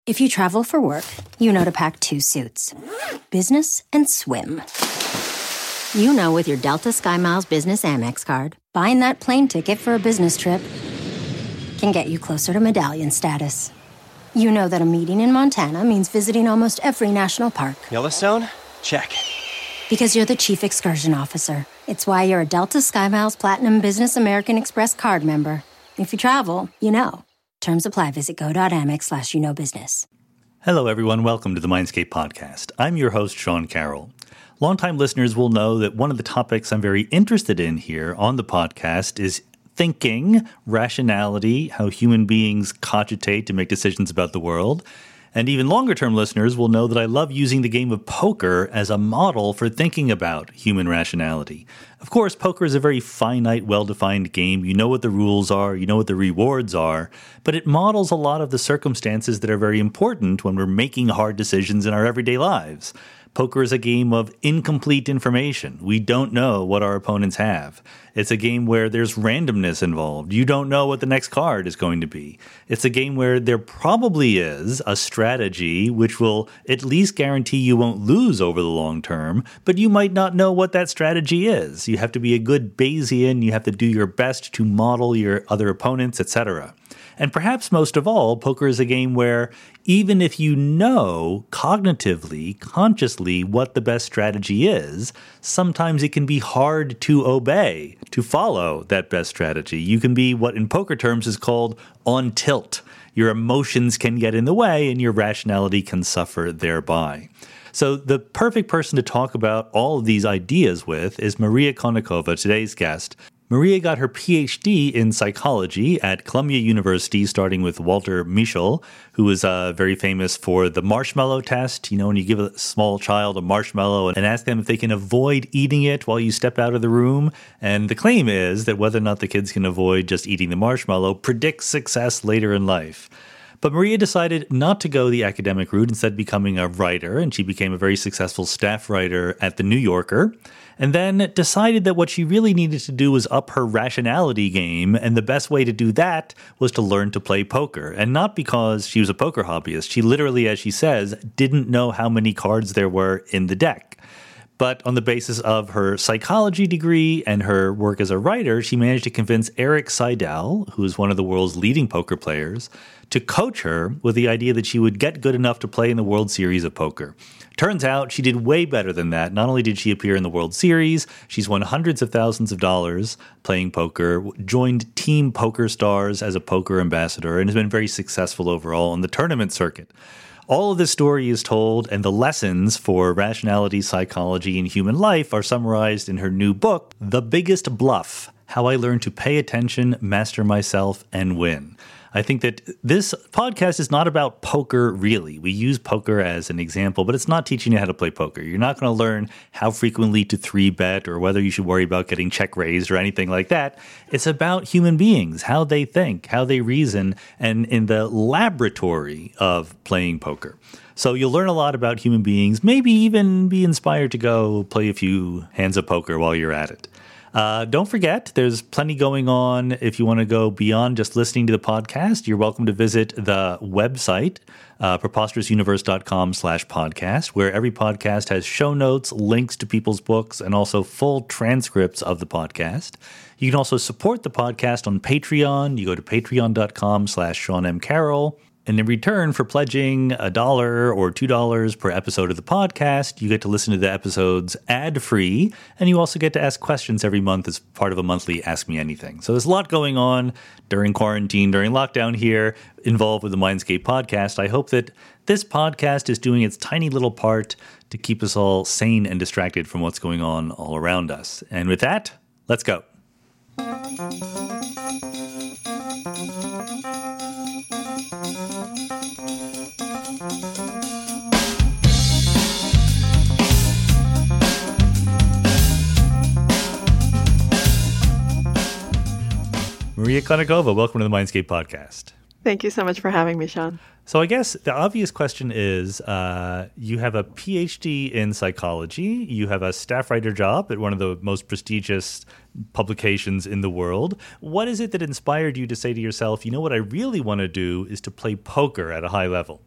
If you travel for work, you know to pack 2 suits. Business and swim. You know with your Delta SkyMiles Business Amex card, buying that plane ticket for a business trip can get you closer to medallion status. You know that a meeting in Montana means visiting almost every national park. Yellowstone? Check. Because you're the chief excursion officer. It's why you're a Delta SkyMiles Platinum Business American Express card member. If you travel, you know. Terms apply. Visit go.amex/you-know-business. Hello, everyone. Welcome to the Mindscape Podcast. I'm your host, Sean Carroll. Longtime listeners will know that one of the topics I'm very interested in here on the podcast is thinking, rationality, how human beings cogitate to make decisions about the world. And even longer-term listeners will know that I love using the game of poker as a model for thinking about human rationality. Of course, poker is a very finite, well-defined game. You know what the rules are, you know what the rewards are, but it models a lot of the circumstances that are very important when we're making hard decisions in our everyday lives. Poker is a game of incomplete information. We don't know what our opponents have. It's a game where there's randomness involved. You don't know what the next card is going to be. It's a game where there probably is a strategy which will at least guarantee you won't lose over the long term, but you might not know what that strategy is. You have to be a good Bayesian. You have to do your best to model your other opponents, etc. And perhaps most of all, poker is a game where even if you know cognitively, consciously what the best strategy is, sometimes it can be hard to obey, to follow that best strategy. You can be what in poker terms is called on tilt. Your emotions can get in the way and your rationality can suffer thereby. So the perfect person to talk about all of these ideas with is Maria Konnikova, today's guest. Maria got her PhD in psychology at Columbia University, starting with Walter Mischel, who is very famous for the marshmallow test. You know, when you give a small child a marshmallow and ask them if they can avoid eating it while you step out of the room. And the claim is that whether or not the kids can avoid just eating the marshmallow predicts success later in life. But Maria decided not to go the academic route, instead becoming a writer, and she became a very successful staff writer at The New Yorker, and then decided that what she really needed to do was up her rationality game, and the best way to do that was to learn to play poker. And not because she was a poker hobbyist. She literally, as she says, didn't know how many cards there were in the deck. But on the basis of her psychology degree and her work as a writer, she managed to convince Erik Seidel, who is one of the world's leading poker players, to coach her with the idea that she would get good enough to play in the World Series of Poker. Turns out she did way better than that. Not only did she appear in the World Series, she's won hundreds of thousands of dollars playing poker, joined Team Poker Stars as a poker ambassador, and has been very successful overall on the tournament circuit. All of this story is told, and the lessons for rationality, psychology, and human life are summarized in her new book, The Biggest Bluff: How I Learned to Pay Attention, Master Myself, and Win. I think that this podcast is not about poker, really. We use poker as an example, but it's not teaching you how to play poker. You're not going to learn how frequently to 3-bet or whether you should worry about getting check raised or anything like that. It's about human beings, how they think, how they reason, and in the laboratory of playing poker. So you'll learn a lot about human beings, maybe even be inspired to go play a few hands of poker while you're at it. Don't forget, there's plenty going on. If you want to go beyond just listening to the podcast, you're welcome to visit the website, preposterousuniverse.com/podcast, where every podcast has show notes, links to people's books, and also full transcripts of the podcast. You can also support the podcast on Patreon. You go to patreon.com/Sean M. Carroll. And in return for pledging $1 or $2 per episode of the podcast, you get to listen to the episodes ad-free, and you also get to ask questions every month as part of a monthly Ask Me Anything. So there's a lot going on during quarantine, during lockdown here, involved with the Mindscape podcast. I hope that this podcast is doing its tiny little part to keep us all sane and distracted from what's going on all around us. And with that, let's go. Maria Konnikova, welcome to the Mindscape podcast. Thank you so much for having me, Sean. So I guess the obvious question is, you have a PhD in psychology, you have a staff writer job at one of the most prestigious publications in the world. What is it that inspired you to say to yourself, you know what I really want to do is to play poker at a high level?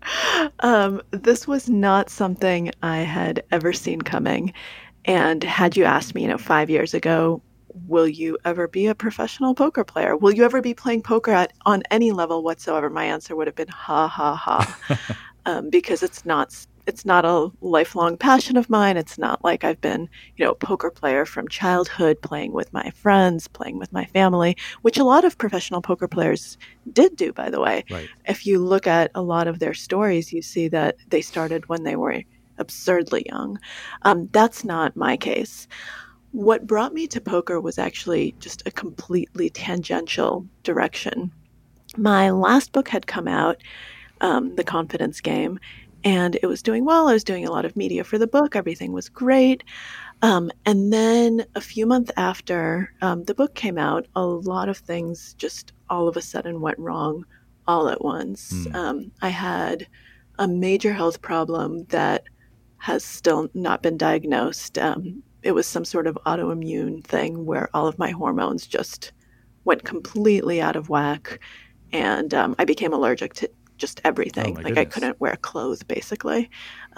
This was not something I had ever seen coming. And had you asked me, 5 years ago, will you ever be a professional poker player? Will you ever be playing poker on any level whatsoever? My answer would have been ha ha ha, because it's not a lifelong passion of mine. It's not like I've been, a poker player from childhood, playing with my friends, playing with my family, which a lot of professional poker players did do, by the way. Right. If you look at a lot of their stories, you see that they started when they were absurdly young. That's not my case. What brought me to poker was actually just a completely tangential direction. My last book had come out, The Confidence Game, and it was doing well. I was doing a lot of media for the book. Everything was great. And then a few months after the book came out, a lot of things just all of a sudden went wrong all at once. I had a major health problem that has still not been diagnosed. It was some sort of autoimmune thing where all of my hormones just went completely out of whack, and I became allergic to just everything. Oh, like I couldn't wear clothes, basically.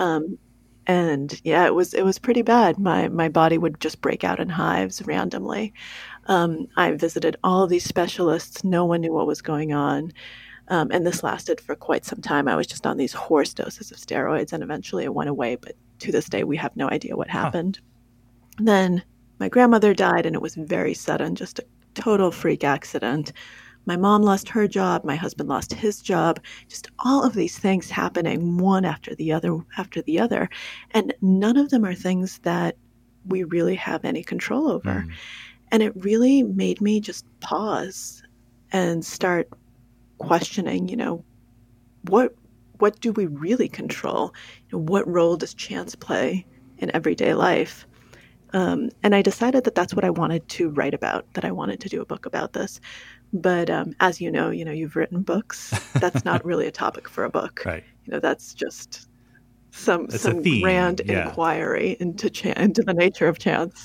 And yeah, it was pretty bad. My body would just break out in hives randomly. I visited all these specialists. No one knew what was going on. And this lasted for quite some time. I was just on these horse doses of steroids, and eventually it went away. But to this day, we have no idea what happened. Then my grandmother died, and it was very sudden, just a total freak accident. My mom lost her job. My husband lost his job. Just all of these things happening one after the other. And none of them are things that we really have any control over. And it really made me just pause and start questioning, what do we really control? What role does chance play in everyday life? And I decided that that's what I wanted to write about, that I wanted to do a book about this. But as you know, you've written books. That's not really a topic for a book. Right. That's just some grand inquiry into the nature of chance.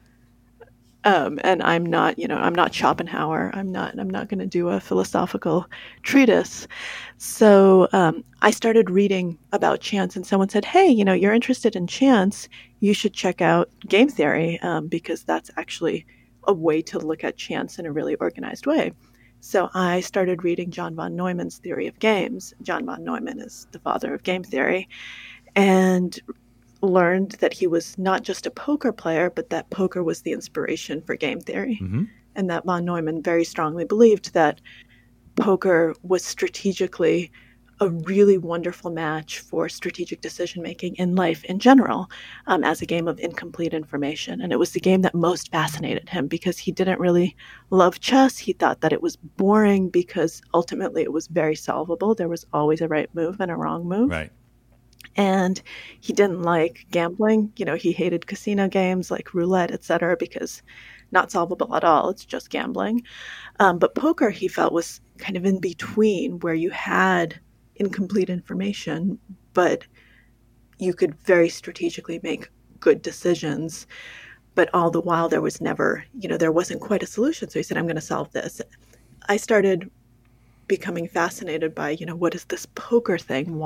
And I'm not Schopenhauer. I'm not going to do a philosophical treatise. So I started reading about chance, and someone said, "Hey, you're interested in chance. You should check out game theory because that's actually a way to look at chance in a really organized way." So I started reading John von Neumann's theory of games. John von Neumann is the father of game theory, and learned that he was not just a poker player, but that poker was the inspiration for game theory. And that von Neumann very strongly believed that poker was strategically a really wonderful match for strategic decision-making in life in general, as a game of incomplete information. And it was the game that most fascinated him because he didn't really love chess. He thought that it was boring because ultimately it was very solvable. There was always a right move and a wrong move. Right. And he didn't like gambling. He hated casino games like roulette, etc., because not solvable at all. It's just gambling. But poker, he felt, was kind of in between, where you had incomplete information, but you could very strategically make good decisions. But all the while, there was never, there wasn't quite a solution. So he said, I'm going to solve this. I started becoming fascinated by, what is this poker thing?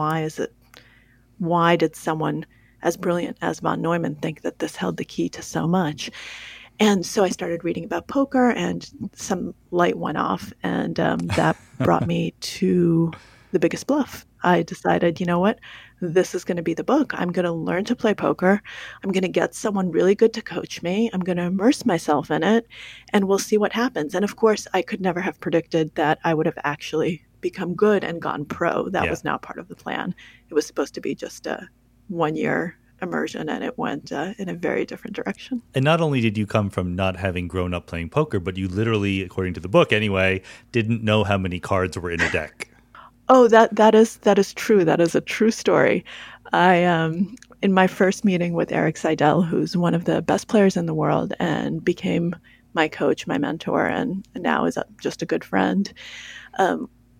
Why did someone as brilliant as von Neumann think that this held the key to so much? And so I started reading about poker, and some light went off, and that brought me to The Biggest Bluff. I decided, what? This is going to be the book. I'm going to learn to play poker. I'm going to get someone really good to coach me. I'm going to immerse myself in it, and we'll see what happens. And of course, I could never have predicted that I would have actually become good and gone pro. That was not part of the plan. It was supposed to be just a 1-year immersion, and it went in a very different direction. And not only did you come from not having grown up playing poker, but you literally, according to the book anyway, didn't know how many cards were in a deck. Oh, that is true. That is a true story. I in my first meeting with Eric Seidel, who's one of the best players in the world and became my coach, my mentor, and now is just a good friend.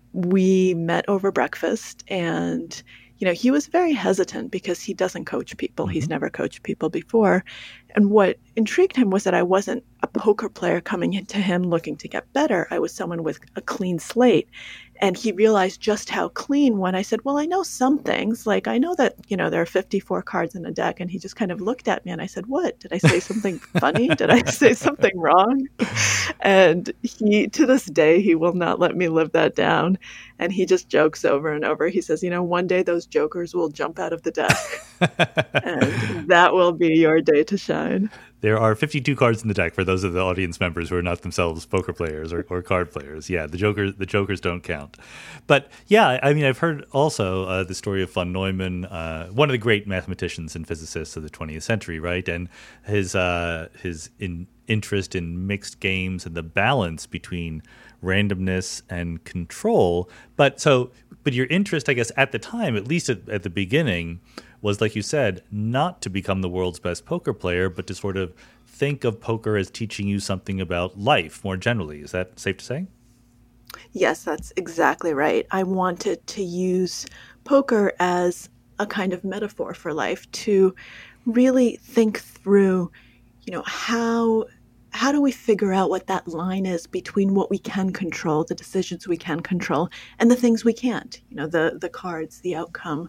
we met over breakfast, and he was very hesitant because he doesn't coach people. Mm-hmm. He's never coached people before. And what intrigued him was that I wasn't a poker player coming into him looking to get better. I was someone with a clean slate. And he realized just how clean when I said, well, I know some things. Like, I know that, there are 54 cards in a deck. And he just kind of looked at me and I said, what? Did I say something funny? Did I say something wrong? And to this day, he will not let me live that down. And he just jokes over and over. He says, one day those jokers will jump out of the deck. And that will be your day to shine. There are 52 cards in the deck for those of the audience members who are not themselves poker players or card players. Yeah, the jokers don't count. But yeah, I mean, I've heard also the story of von Neumann, one of the great mathematicians and physicists of the 20th century, right? And his interest in mixed games and the balance between randomness and control. But your interest, I guess, at the time, at least at the beginning, was, like you said, not to become the world's best poker player, but to sort of think of poker as teaching you something about life more generally. Is that safe to say? Yes, that's exactly right. I wanted to use poker as a kind of metaphor for life, to really think through, how do we figure out what that line is between what we can control, the decisions we can control, and the things we can't, the cards, the outcome,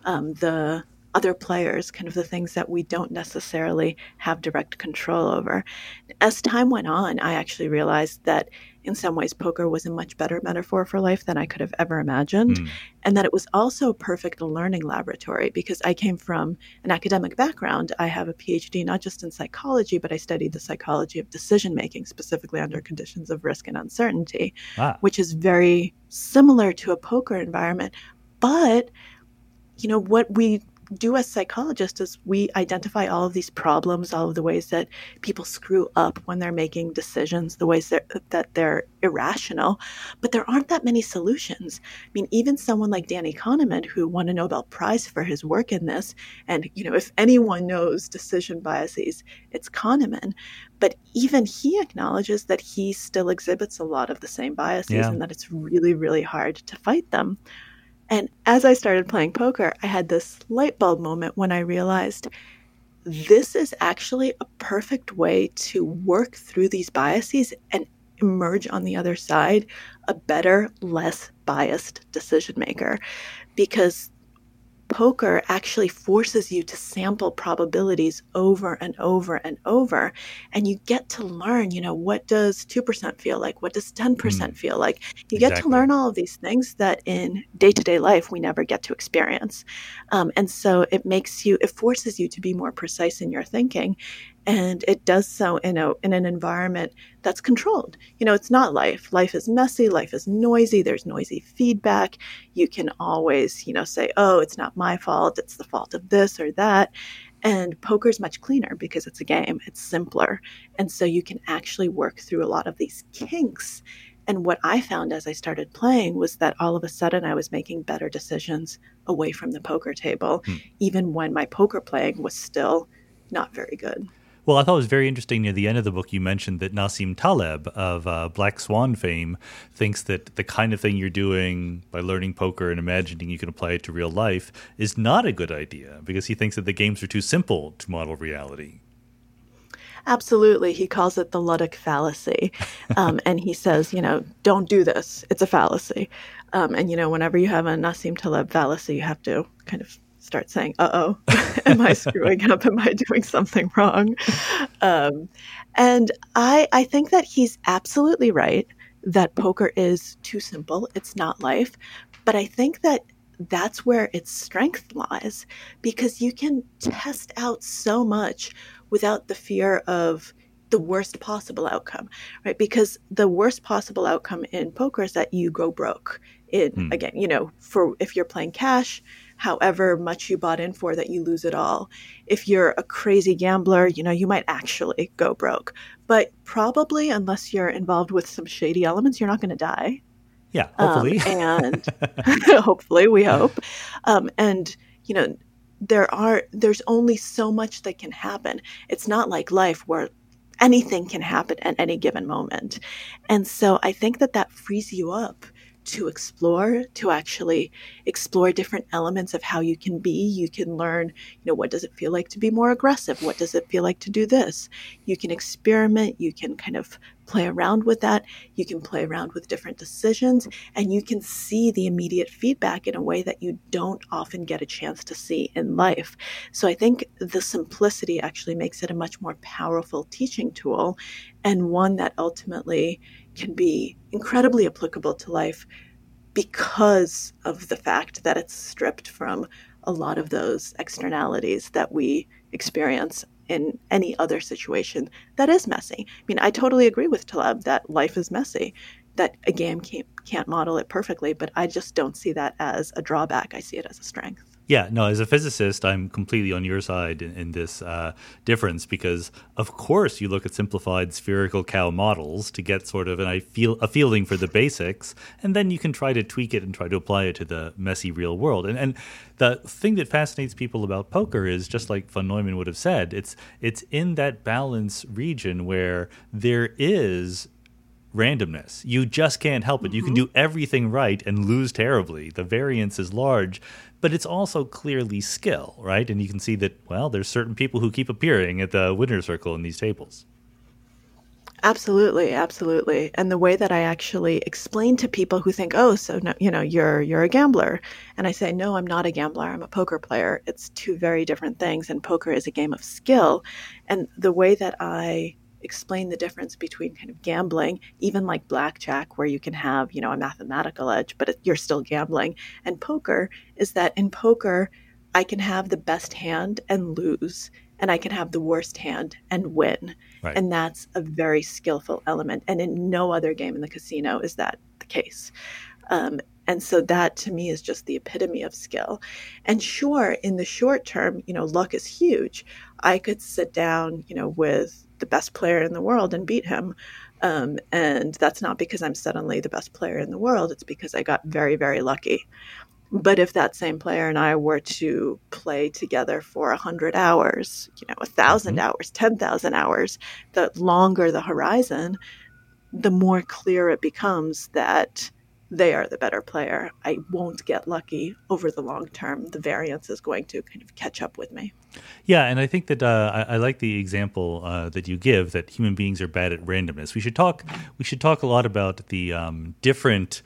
the other players, kind of the things that we don't necessarily have direct control over. As time went on, I actually realized that in some ways poker was a much better metaphor for life than I could have ever imagined, and that it was also a perfect learning laboratory because I came from an academic background. I have a PhD not just in psychology, but I studied the psychology of decision making, specifically under conditions of risk and uncertainty, which is very similar to a poker environment. But what we do as psychologists is we identify all of these problems, all of the ways that people screw up when they're making decisions, the ways that they're irrational, but there aren't that many solutions. I mean, even someone like Danny Kahneman, who won a Nobel Prize for his work in this, and if anyone knows decision biases, it's Kahneman, but even he acknowledges that he still exhibits a lot of the same biases and that it's really, really hard to fight them. And as I started playing poker, I had this light bulb moment when I realized this is actually a perfect way to work through these biases and emerge on the other side a better, less biased decision maker. Because poker actually forces you to sample probabilities over and over and over. And you get to learn, what does 2% feel like? What does 10% feel like? You get to learn all of these things that in day-to-day life we never get to experience. And so it forces you to be more precise in your thinking. And it does so in an environment that's controlled. It's not life. Life is messy. Life is noisy. There's noisy feedback. You can always, say, oh, it's not my fault. It's the fault of this or that. And poker is much cleaner because it's a game. It's simpler. And so you can actually work through a lot of these kinks. And what I found as I started playing was that all of a sudden I was making better decisions away from the poker table, even when my poker playing was still not very good. Well, I thought it was very interesting near the end of the book you mentioned that Nassim Taleb of Black Swan fame thinks that the kind of thing you're doing by learning poker and imagining you can apply it to real life is not a good idea because he thinks that the games are too simple to model reality. Absolutely. He calls it the Ludic fallacy. And he says, don't do this. It's a fallacy. And, whenever you have a Nassim Taleb fallacy, you have to kind of start saying, uh-oh, am I screwing up? Am I doing something wrong? And I think that he's absolutely right that poker is too simple. It's not life. But I think that that's where its strength lies because you can test out so much without the fear of the worst possible outcome, right? Because the worst possible outcome in poker is that you go broke. Again, if you're playing cash, however much you bought in for, that you lose it all. If you're a crazy gambler, you might actually go broke. But probably, unless you're involved with some shady elements, you're not going to die. Yeah, hopefully. And hopefully, we hope. And, there's only so much that can happen. It's not like life where anything can happen at any given moment. And so I think that frees you up to explore, to actually explore different elements of how you can be. You can learn, what does it feel like to be more aggressive? What does it feel like to do this? You can experiment. You can kind of play around with that. You can play around with different decisions, and you can see the immediate feedback in a way that you don't often get a chance to see in life. So I think the simplicity actually makes it a much more powerful teaching tool, and one that ultimately can be incredibly applicable to life because of the fact that it's stripped from a lot of those externalities that we experience in any other situation that is messy. I mean, I totally agree with Taleb that life is messy, that a game can't model it perfectly, but I just don't see that as a drawback. I see it as a strength. Yeah, no, as a physicist, I'm completely on your side in this difference because, of course, you look at simplified spherical cow models to get sort of a feeling for the basics, and then you can try to tweak it and try to apply it to the messy real world. And the thing that fascinates people about poker is, just like von Neumann would have said, it's in that balance region where there is randomness. You just can't help it. You can do everything right and lose terribly. The variance is large, but it's also clearly skill, right? And you can see that, well, there's certain people who keep appearing at the winner's circle in these tables. Absolutely, absolutely. And the way that I actually explain to people who think, oh, so no, you're a gambler. And I say, no, I'm not a gambler. I'm a poker player. It's two very different things. And poker is a game of skill. And the way that I explain the difference between kind of gambling, even like blackjack, where you can have, a mathematical edge, but you're still gambling, and poker is that in poker, I can have the best hand and lose, and I can have the worst hand and win. Right. And that's a very skillful element. And in no other game in the casino is that the case. And so that to me is just the epitome of skill. And sure, in the short term, luck is huge. I could sit down, with the best player in the world and beat him. And that's not because I'm suddenly the best player in the world. It's because I got very, very lucky. But if that same player and I were to play together for 100 hours, 1,000 hours, 10,000 hours, the longer the horizon, the more clear it becomes that they are the better player. I won't get lucky over the long term. The variance is going to kind of catch up with me. Yeah, and I think that I like the example that you give, that human beings are bad at randomness. We should talk a lot about the different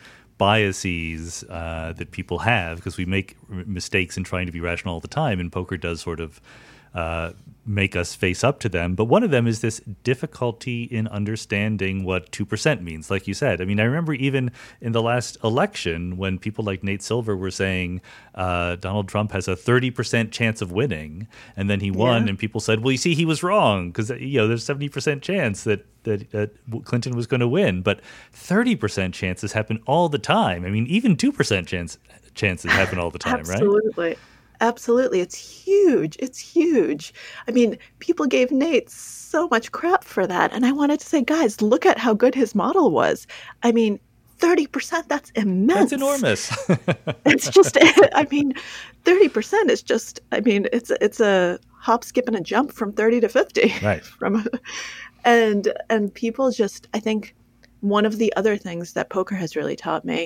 biases that people have, because we make mistakes in trying to be rational all the time, and poker does sort of make us face up to them. But one of them is this difficulty in understanding what 2% means, like you said. I mean, I remember even in the last election when people like Nate Silver were saying Donald Trump has a 30% chance of winning, and then he won, and people said, well, you see, he was wrong, because there's 70% chance that Clinton was going to win. But 30% chances happen all the time. I mean, even 2% chances happen all the time, Absolutely. Right? Absolutely. It's huge. It's huge. I mean, people gave Nate so much crap for that. And I wanted to say, guys, look at how good his model was. I mean, 30%, that's immense. That's enormous. It's just, 30% is just, it's a hop, skip, and a jump from 30 to 50. Right. And people just, I think one of the other things that poker has really taught me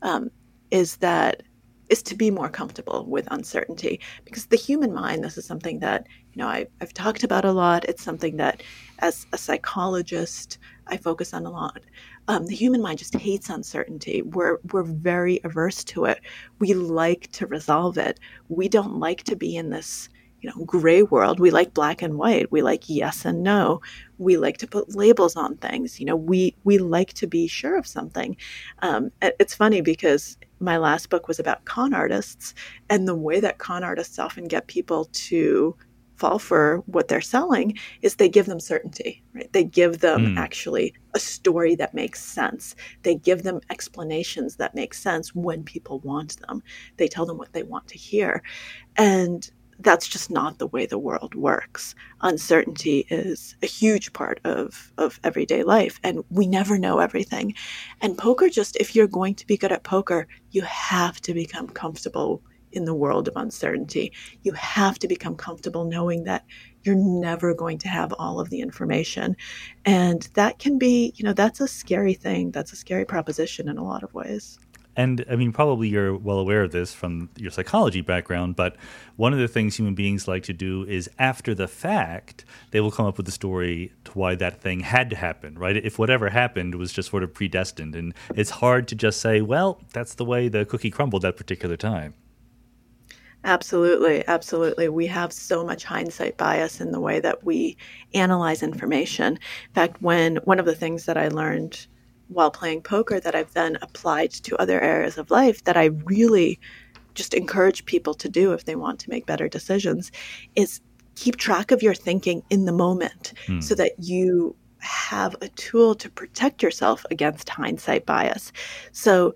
is to be more comfortable with uncertainty, because the human mind, this is something that, I've talked about a lot. It's something that as a psychologist, I focus on a lot. The human mind just hates uncertainty. We're very averse to it. We like to resolve it. We don't like to be in this, gray world. We like black and white. We like yes and no. We like to put labels on things. We like to be sure of something. It's funny because my last book was about con artists, and the way that con artists often get people to fall for what they're selling is they give them certainty, right? They give them actually a story that makes sense. They give them explanations that make sense when people want them. They tell them what they want to hear. And that's just not the way the world works. Uncertainty is a huge part of everyday life, and we never know everything. And poker, just if you're going to be good at poker, you have to become comfortable in the world of uncertainty. You have to become comfortable knowing that you're never going to have all of the information. And that can be, that's a scary thing. That's a scary proposition in a lot of ways. And I mean, probably you're well aware of this from your psychology background, but one of the things human beings like to do is after the fact, they will come up with a story to why that thing had to happen, right? If whatever happened was just sort of predestined. And it's hard to just say, well, that's the way the cookie crumbled that particular time. Absolutely, absolutely. We have so much hindsight bias in the way that we analyze information. In fact, one of the things that I learned while playing poker that I've then applied to other areas of life that I really just encourage people to do if they want to make better decisions is keep track of your thinking in the moment so that you have a tool to protect yourself against hindsight bias. So,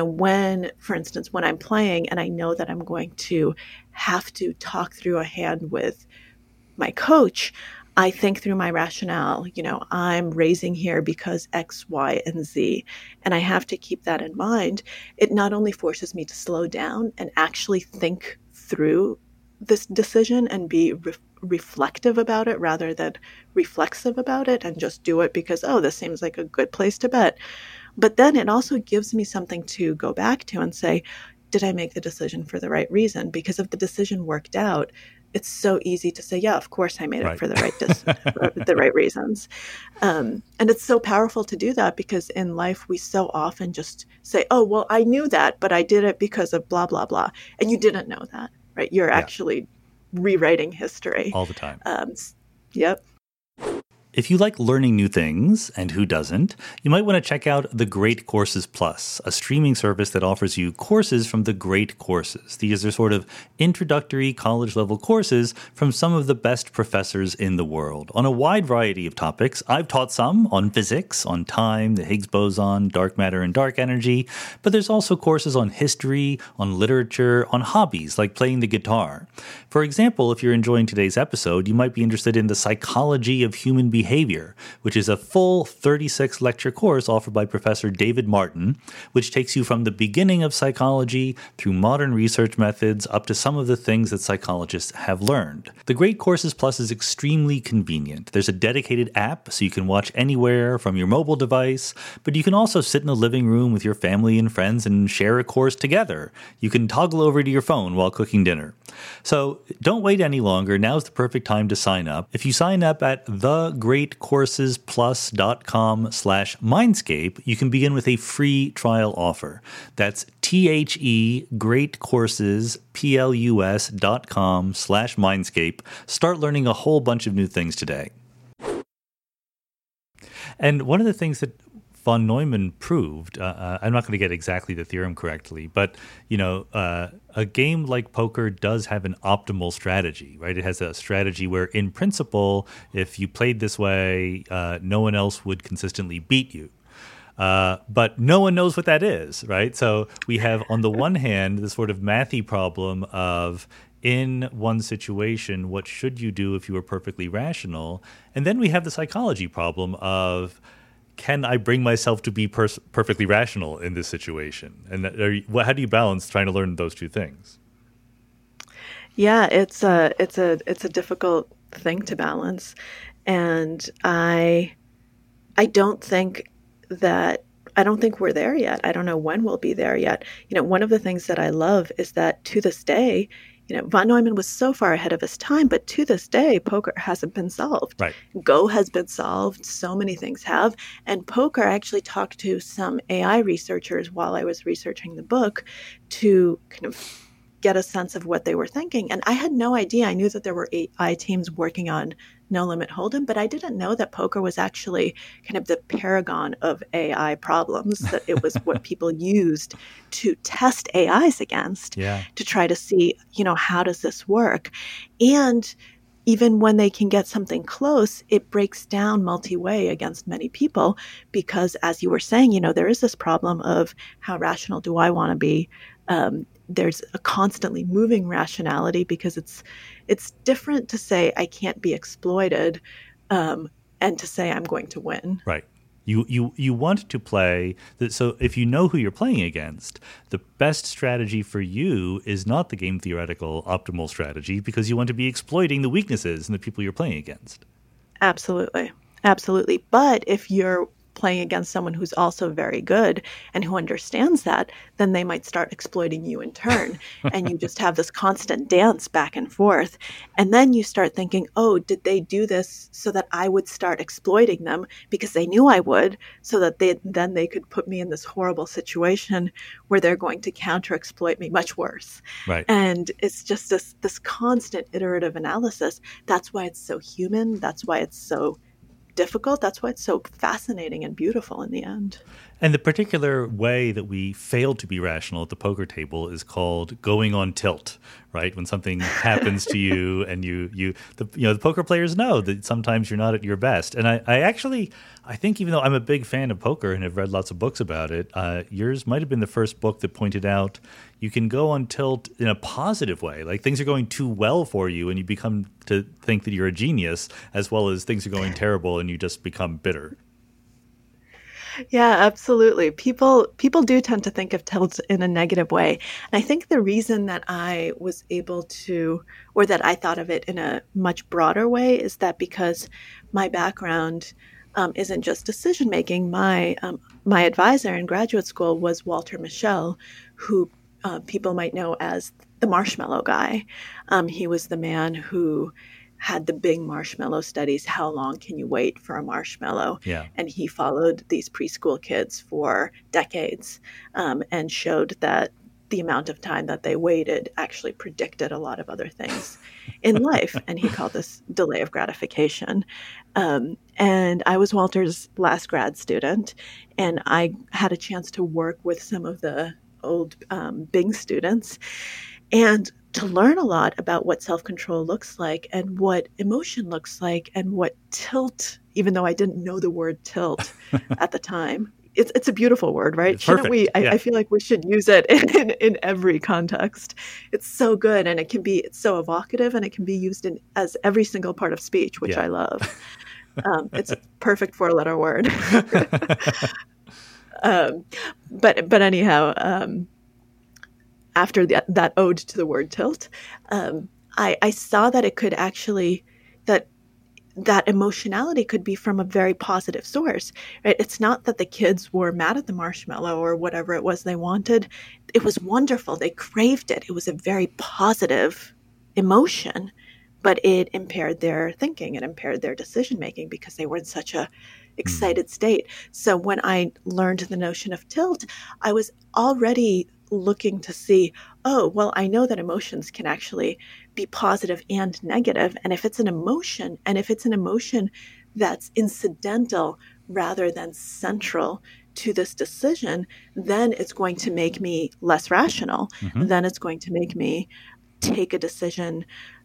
for instance, when I'm playing and I know that I'm going to have to talk through a hand with my coach, I think through my rationale. I'm raising here because X, Y, and Z, and I have to keep that in mind. It not only forces me to slow down and actually think through this decision and be reflective about it rather than reflexive about it and just do it because, oh, this seems like a good place to bet. But then it also gives me something to go back to and say, did I make the decision for the right reason? Because if the decision worked out, it's so easy to say, yeah, of course I made it for the right the right reasons. And it's so powerful to do that because in life we so often just say, oh, well, I knew that, but I did it because of blah, blah, blah. And you didn't know that, right? You're actually rewriting history. All the time. Yep. If you like learning new things, and who doesn't, you might want to check out The Great Courses Plus, a streaming service that offers you courses from the great courses. These are sort of introductory college-level courses from some of the best professors in the world on a wide variety of topics. I've taught some on physics, on time, the Higgs boson, dark matter and dark energy, but there's also courses on history, on literature, on hobbies like playing the guitar. For example, if you're enjoying today's episode, you might be interested in the psychology of human behavior, which is a full 36 lecture course offered by Professor David Martin, which takes you from the beginning of psychology through modern research methods up to some of the things that psychologists have learned. The Great Courses Plus is extremely convenient. There's a dedicated app so you can watch anywhere from your mobile device, but you can also sit in a living room with your family and friends and share a course together. You can toggle over to your phone while cooking dinner. So don't wait any longer. Now's the perfect time to sign up. If you sign up at thegreatcoursesplus.com/Mindscape, you can begin with a free trial offer. That's thegreatcoursesplus.com/Mindscape. Start learning a whole bunch of new things today. And one of the things that von Neumann proved, I'm not going to get exactly the theorem correctly, but a game like poker does have an optimal strategy, right? It has a strategy where, in principle, if you played this way, no one else would consistently beat you. But no one knows what that is, right? So we have, on the one hand, this sort of mathy problem of, in one situation, what should you do if you were perfectly rational? And then we have the psychology problem of, can I bring myself to be perfectly rational in this situation? And how do you balance trying to learn those two things? Yeah, it's a difficult thing to balance, and I don't think we're there yet. I don't know when we'll be there yet. One of the things that I love is that to this day, von Neumann was so far ahead of his time, but to this day, poker hasn't been solved. Right. Go has been solved. So many things have. And poker, I actually talked to some AI researchers while I was researching the book to kind of get a sense of what they were thinking. And I had no idea. I knew that there were AI teams working on No Limit Hold'em, but I didn't know that poker was actually kind of the paragon of AI problems, that it was what people used to test AIs against to try to see, how does this work? And even when they can get something close, it breaks down multi-way against many people because, as you were saying, there is this problem of how rational do I want to be? There's a constantly moving rationality because it's different to say I can't be exploited and to say I'm going to win. Right. You want to play. So if you know who you're playing against, the best strategy for you is not the game theoretical optimal strategy because you want to be exploiting the weaknesses in the people you're playing against. Absolutely. Absolutely. But if you're playing against someone who's also very good and who understands that, then they might start exploiting you in turn. And you just have this constant dance back and forth. And then you start thinking, oh, did they do this so that I would start exploiting them because they knew I would, so that they could put me in this horrible situation where they're going to counter exploit me much worse. Right. And it's just this constant iterative analysis. That's why it's so human. That's why it's so difficult. That's why it's so fascinating and beautiful in the end. And the particular way that we fail to be rational at the poker table is called going on tilt, right? When something happens to you and the poker players know that sometimes you're not at your best. And I think even though I'm a big fan of poker and have read lots of books about it, yours might have been the first book that pointed out you can go on tilt in a positive way. Like things are going too well for you and you become to think that you're a genius, as well as things are going terrible and you just become bitter. Yeah, absolutely. People do tend to think of tilt in a negative way. And I think the reason that I was able to, or that I thought of it in a much broader way, is that because my background isn't just decision making. My advisor in graduate school was Walter Mischel, who people might know as the marshmallow guy. He was the man who had the big marshmallow studies. How long can you wait for a marshmallow? Yeah. And he followed these preschool kids for decades and showed that the amount of time that they waited actually predicted a lot of other things in life. And he called this delay of gratification. And I was Walter's last grad student, and I had a chance to work with some of the old Bing students and to learn a lot about what self-control looks like and what emotion looks like and what tilt, even though I didn't know the word tilt at the time. It's a beautiful word, right? Shouldn't we? I feel like we should use it in every context. It's so good, and it's so evocative, and it can be used as every single part of speech, which I love. It's a perfect four-letter word. But anyhow, after that ode to the word tilt, I saw that it could actually, that emotionality could be from a very positive source, right? It's not that the kids were mad at the marshmallow or whatever it was they wanted. It was wonderful. They craved it. It was a very positive emotion, but it impaired their thinking. It impaired their decision-making because they were in such a excited state. So when I learned the notion of tilt, I was already looking to see, oh, well, I know that emotions can actually be positive and negative. And if it's an emotion, that's incidental rather than central to this decision, then it's going to make me less rational. Mm-hmm. Then it's going to make me take a decision,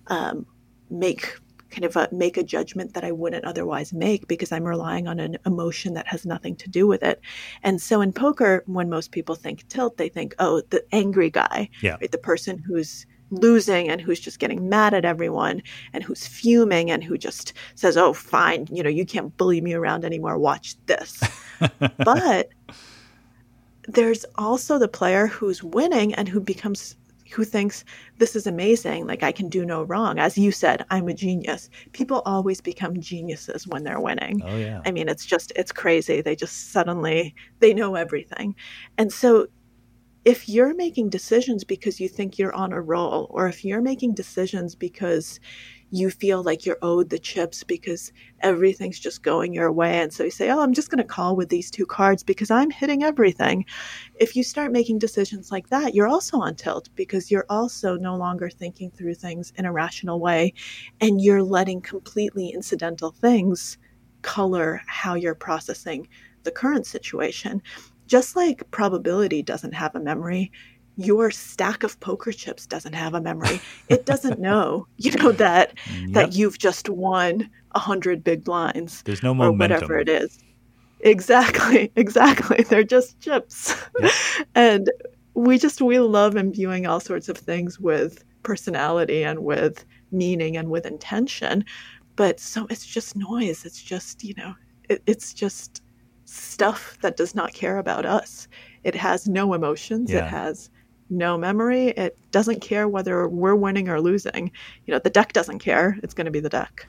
make a judgment that I wouldn't otherwise make because I'm relying on an emotion that has nothing to do with it. And so in poker, when most people think tilt, they think, oh, the angry guy, right? The person who's losing and who's just getting mad at everyone and who's fuming and who just says, oh, fine, you can't bully me around anymore. Watch this. But there's also the player who's winning and who thinks this is amazing. Like, I can do no wrong. As you said, I'm a genius. People always become geniuses when they're winning. Oh, yeah. I mean, it's crazy. They just suddenly, they know everything. And so if you're making decisions because you think you're on a roll, or if you're making decisions because you feel like you're owed the chips because everything's just going your way, and so you say, oh, I'm just going to call with these two cards because I'm hitting everything. If you start making decisions like that, you're also on tilt because you're also no longer thinking through things in a rational way, and you're letting completely incidental things color how you're processing the current situation. Just like probability doesn't have a memory, your stack of poker chips doesn't have a memory. It doesn't know, that you've just won 100 big blinds. There's no momentum. Or whatever it is. Exactly. They're just chips. Yep. And we love imbuing all sorts of things with personality and with meaning and with intention. But so it's just noise. It's just, it's just stuff that does not care about us. It has no emotions. Yeah. It has no memory. It doesn't care whether we're winning or losing. The deck doesn't care. It's going to be the deck.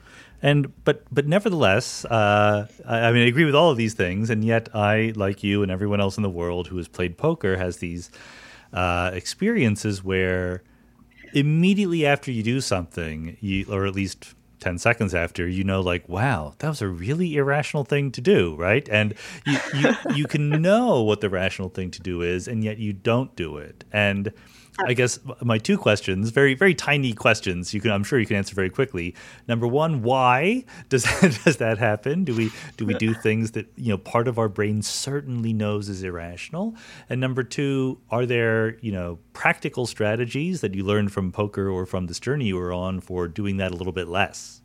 But nevertheless, I mean, I agree with all of these things, and yet I, like you and everyone else in the world who has played poker, has these experiences where immediately after you do something, or at least 10 seconds after, like, wow, that was a really irrational thing to do, right? And you can know what the rational thing to do is, and yet you don't do it. And I guess my two questions, very, very tiny questions, I'm sure you can answer very quickly. Number one, why does that happen? Do we do things that part of our brain certainly knows is irrational? And number two, are there practical strategies that you learned from poker or from this journey you were on for doing that a little bit less?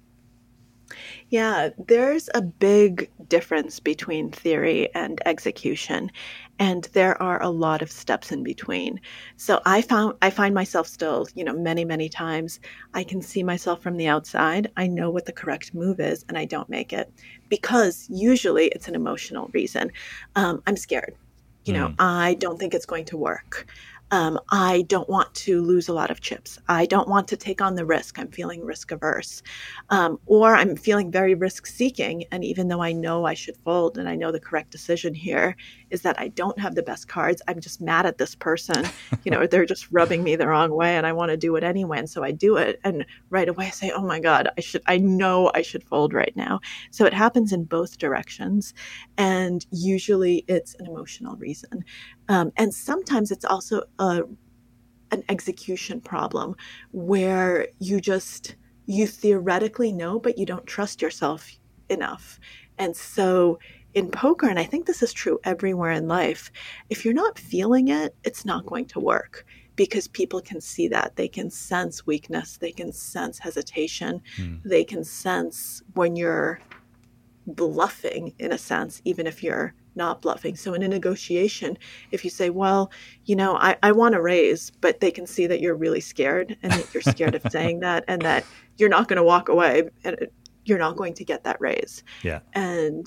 Yeah, there's a big difference between theory and execution, and there are a lot of steps in between. So I find myself still, many, many times I can see myself from the outside. I know what the correct move is, and I don't make it because usually it's an emotional reason. I'm scared. I don't think it's going to work. I don't want to lose a lot of chips. I don't want to take on the risk. I'm feeling risk averse. Or I'm feeling very risk seeking. And even though I know I should fold and I know the correct decision here is that I don't have the best cards, I'm just mad at this person. They're just rubbing me the wrong way and I want to do it anyway. And so I do it. And right away I say, oh my God, I know I should fold right now. So it happens in both directions. And usually it's an emotional reason. And sometimes it's also an execution problem where you theoretically know, but you don't trust yourself enough. And so in poker, and I think this is true everywhere in life, if you're not feeling it, it's not going to work because people can see that. They can sense weakness. They can sense hesitation. They can sense when you're bluffing in a sense, even if you're not bluffing. So in a negotiation, if you say, well, I want to raise, but they can see that you're really scared and that you're scared of saying that and that you're not going to walk away and you're not going to get that raise. Yeah. And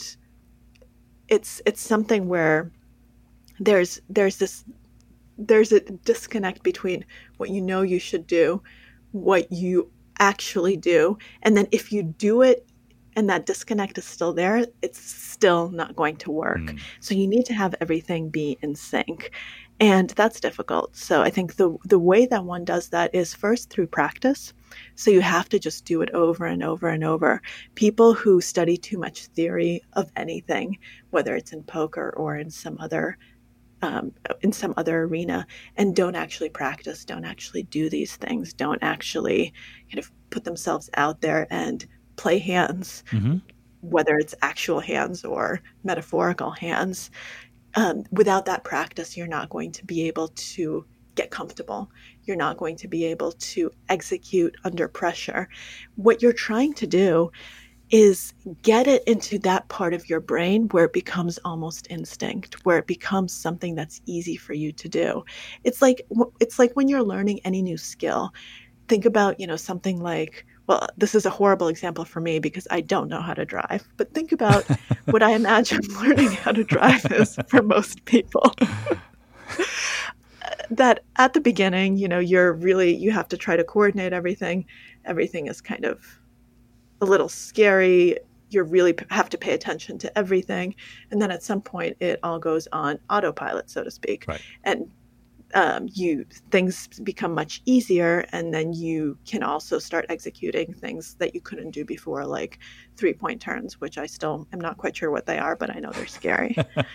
it's something where there's a disconnect between what you should do, what you actually do. And then if you do it and that disconnect is still there, it's still not going to work. So you need to have everything be in sync. And that's difficult. So I think the way that one does that is first through practice. So you have to just do it over and over and over. People who study too much theory of anything, whether it's in poker or in some other arena, and don't actually practice, don't actually do these things, don't actually kind of put themselves out there and play hands, whether it's actual hands or metaphorical hands. Without that practice, you're not going to be able to get comfortable. You're not going to be able to execute under pressure. What you're trying to do is get it into that part of your brain where it becomes almost instinct, where it becomes something that's easy for you to do. It's like when you're learning any new skill. Think about, something like, well, this is a horrible example for me because I don't know how to drive, but think about what I imagine learning how to drive is for most people. That at the beginning, you have to try to coordinate everything. Everything is kind of a little scary. You really have to pay attention to everything. And then at some point it all goes on autopilot, so to speak. Right. And things become much easier, and then you can also start executing things that you couldn't do before, like 3-point turns, which I still am not quite sure what they are, but I know they're scary.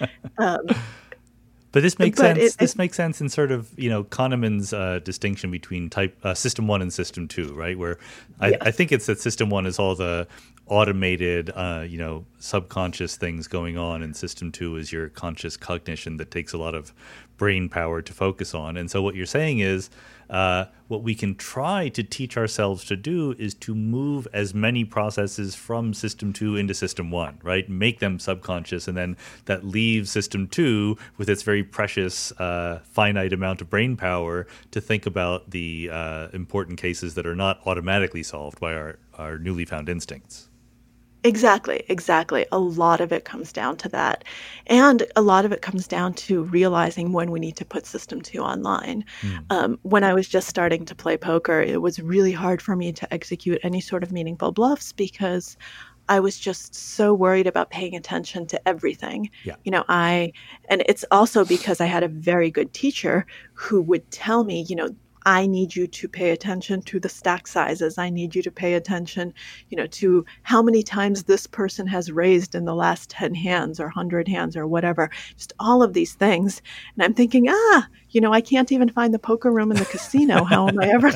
But this makes sense. This makes sense in sort of, Kahneman's distinction between system 1 and system 2, right? Where I think it's that system 1 is all the automated, subconscious things going on, and system 2 is your conscious cognition that takes a lot of brain power to focus on. And so what you're saying is what we can try to teach ourselves to do is to move as many processes from system 2 into system 1, right? Make them subconscious, and then that leaves system 2 with its very precious finite amount of brain power to think about the important cases that are not automatically solved by our newly found instincts. Exactly, exactly. A lot of it comes down to that. And a lot of it comes down to realizing when we need to put system two online. Mm. When I was just starting to play poker, it was really hard for me to execute any sort of meaningful bluffs because I was just so worried about paying attention to everything. Yeah. And it's also because I had a very good teacher who would tell me, I need you to pay attention to the stack sizes. I need you to pay attention, to how many times this person has raised in the last 10 hands or 100 hands or whatever, just all of these things. And I'm thinking, I can't even find the poker room in the casino. How am I ever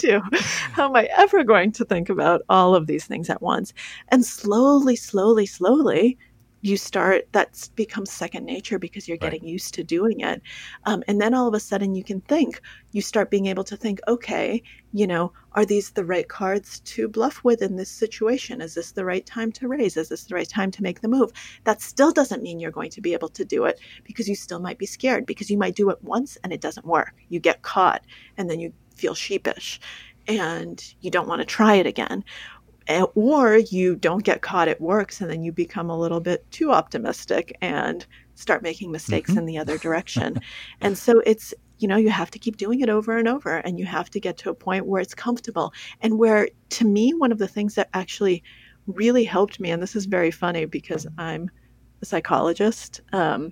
going to think about all of these things at once? And slowly, slowly, slowly, that becomes second nature because you're Right. getting used to doing it. And then all of a sudden you start being able to think, okay, are these the right cards to bluff with in this situation? Is this the right time to raise? Is this the right time to make the move? That still doesn't mean you're going to be able to do it because you still might be scared because you might do it once and it doesn't work. You get caught and then you feel sheepish and you don't want to try it again. Or you don't get caught, it works, and then you become a little bit too optimistic and start making mistakes in the other direction. And so you have to keep doing it over and over, and you have to get to a point where it's comfortable. And where, to me, one of the things that actually really helped me, and this is very funny because I'm a psychologist.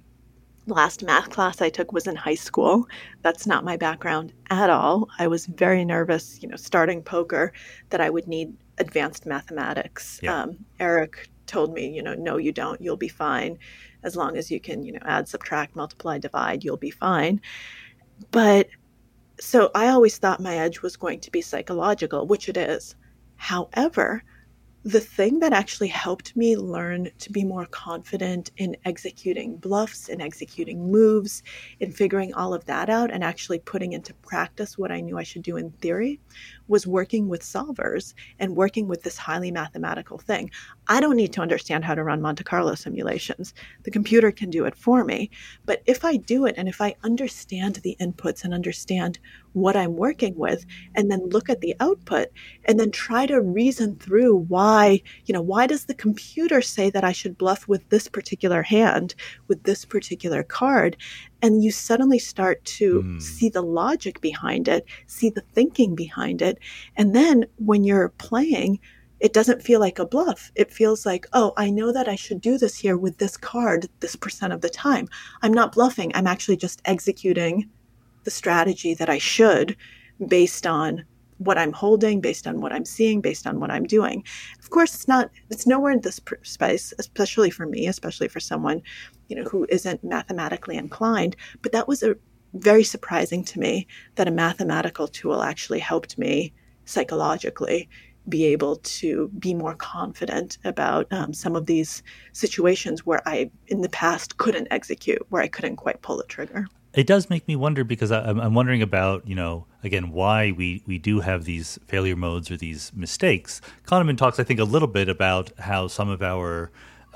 Last math class I took was in high school. That's not my background at all. I was very nervous, starting poker, that I would need advanced mathematics. Yeah. Eric told me, no, you don't. You'll be fine. As long as you can, add, subtract, multiply, divide, you'll be fine. But so I always thought my edge was going to be psychological, which it is. However, the thing that actually helped me learn to be more confident in executing bluffs, in executing moves, in figuring all of that out and actually putting into practice what I knew I should do in theory was working with solvers and working with this highly mathematical thing. I don't need to understand how to run Monte Carlo simulations. The computer can do it for me. But if I do it and if I understand the inputs and understand what I'm working with and then look at the output and then try to reason through why does the computer say that I should bluff with this particular hand, with this particular card? And you suddenly start to see the logic behind it, see the thinking behind it. And then when you're playing, it doesn't feel like a bluff. It feels like, oh, I know that I should do this here with this card this percent of the time. I'm not bluffing. I'm actually just executing the strategy that I should based on what I'm holding, based on what I'm seeing, based on what I'm doing. Of course, it's nowhere in this space, especially for me, especially for someone, who isn't mathematically inclined. But that was very surprising to me that a mathematical tool actually helped me psychologically be able to be more confident about some of these situations where I, in the past, couldn't execute, where I couldn't quite pull the trigger. It does make me wonder because I'm wondering about, again, why we do have these failure modes or these mistakes. Kahneman talks, I think, a little bit about how some of our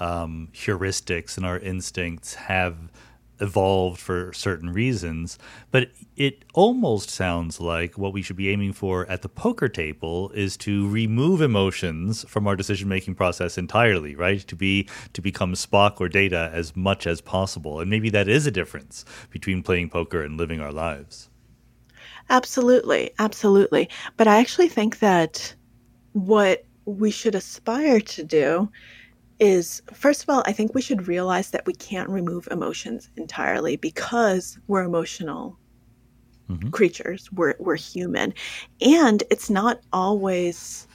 heuristics and our instincts have evolved for certain reasons, but it almost sounds like what we should be aiming for at the poker table is to remove emotions from our decision-making process entirely, right? To become Spock or Data as much as possible. And maybe that is a difference between playing poker and living our lives. Absolutely, absolutely. But I actually think that what we should aspire to do is, first of all, I think we should realize that we can't remove emotions entirely because we're emotional creatures. We're human. And it's not always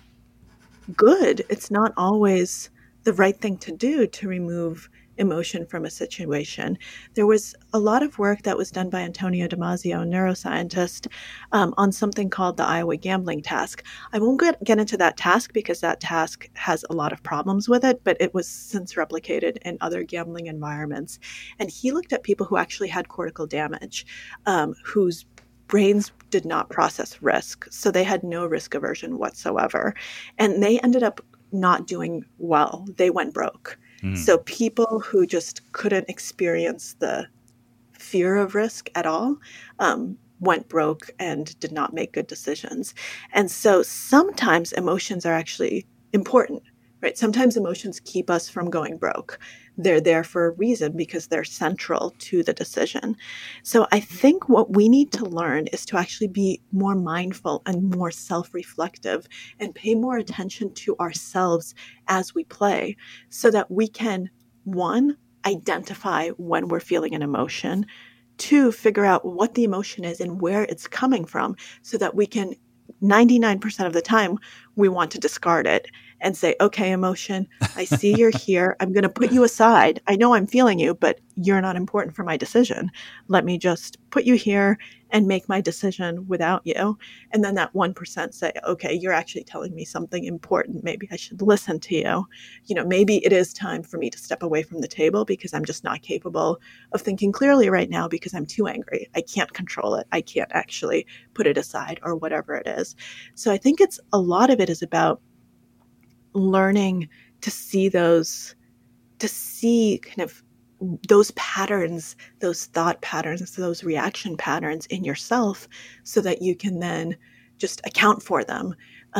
good. It's not always the right thing to do to remove emotion from a situation. There was a lot of work that was done by Antonio Damasio, a neuroscientist, on something called the Iowa gambling task. I won't get into that task because that task has a lot of problems with it, but it was since replicated in other gambling environments. And he looked at people who actually had cortical damage, whose brains did not process risk. So they had no risk aversion whatsoever. And they ended up not doing well. They went broke. So people who just couldn't experience the fear of risk at all went broke and did not make good decisions. And so sometimes emotions are actually important right? Sometimes emotions keep us from going broke. They're there for a reason because they're central to the decision. So I think what we need to learn is to actually be more mindful and more self-reflective and pay more attention to ourselves as we play so that we can, one, identify when we're feeling an emotion, two, figure out what the emotion is and where it's coming from so that we can 99% of the time, we want to discard it and say, okay, emotion, I see you're here. I'm going to put you aside. I know I'm feeling you, but you're not important for my decision. Let me just put you here and make my decision without you. And then that 1% say, okay, you're actually telling me something important. Maybe I should listen to you. Maybe it is time for me to step away from the table because I'm just not capable of thinking clearly right now because I'm too angry. I can't control it. I can't actually put it aside or whatever it is. So I think a lot of it is about learning to see kind of those patterns, those thought patterns, those reaction patterns in yourself so that you can then just account for them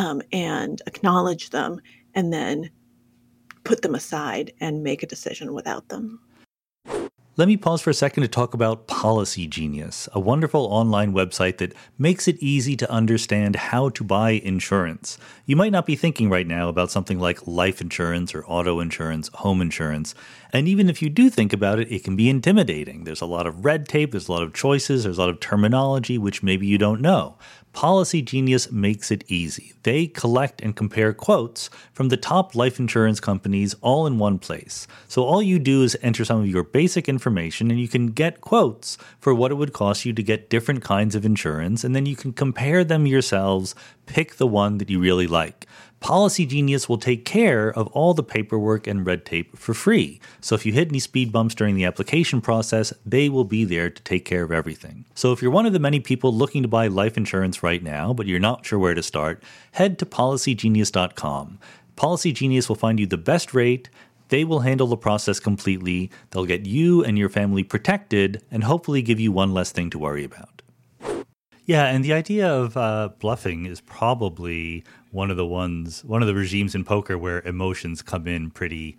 and acknowledge them and then put them aside and make a decision without them. Let me pause for a second to talk about Policy Genius, a wonderful online website that makes it easy to understand how to buy insurance. You might not be thinking right now about something like life insurance or auto insurance, home insurance, and even if you do think about it, it can be intimidating. There's a lot of red tape, there's a lot of choices, there's a lot of terminology which maybe you don't know. Policy Genius makes it easy. They collect and compare quotes from the top life insurance companies all in one place. So all you do is enter some of your basic information and you can get quotes for what it would cost you to get different kinds of insurance, and then you can compare them yourselves, pick the one that you really like. Policy Genius will take care of all the paperwork and red tape for free. So if you hit any speed bumps during the application process, they will be there to take care of everything. So if you're one of the many people looking to buy life insurance right now, but you're not sure where to start, head to policygenius.com. Policy Genius will find you the best rate. They will handle the process completely. They'll get you and your family protected and hopefully give you one less thing to worry about. Yeah, and the idea of bluffing is probably one of the regimes in poker where emotions come in pretty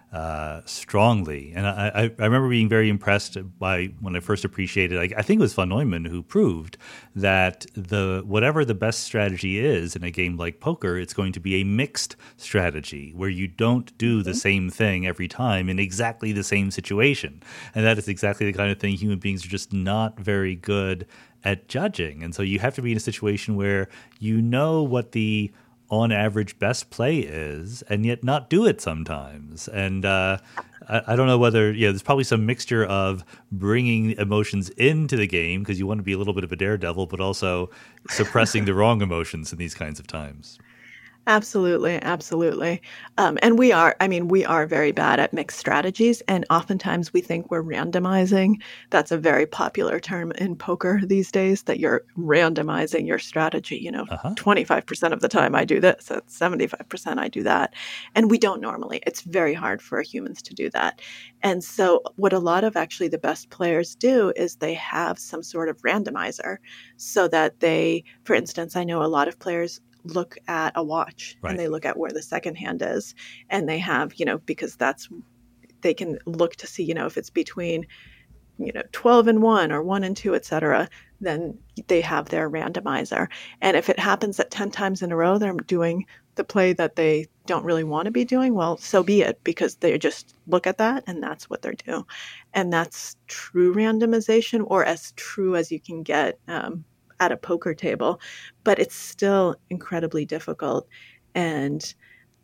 strongly. And I remember being very impressed by when I first appreciated, I think it was von Neumann who proved that whatever the best strategy is in a game like poker, it's going to be a mixed strategy where you don't do the same thing every time in exactly the same situation. And that is exactly the kind of thing human beings are just not very good at judging. And so you have to be in a situation where you know what the on average best play is and yet not do it sometimes. And I don't know whether, there's probably some mixture of bringing emotions into the game because you want to be a little bit of a daredevil, but also suppressing the wrong emotions in these kinds of times. Absolutely, absolutely. And we are very bad at mixed strategies, and oftentimes we think we're randomizing. That's a very popular term in poker these days, that you're randomizing your strategy. 25% of the time I do this, that's 75% I do that. And we don't normally. It's very hard for humans to do that. And so what a lot of actually the best players do is they have some sort of randomizer so that they, for instance, I know a lot of players look at a watch and they look at where the second hand is, and they have, because they can look to see, if it's between, 12 and 1 or 1 and 2, et cetera, then they have their randomizer. And if it happens that 10 times in a row, they're doing the play that they don't really want to be doing, well, so be it, because they just look at that and that's what they're doing. And that's true randomization, or as true as you can get, at a poker table, but it's still incredibly difficult. And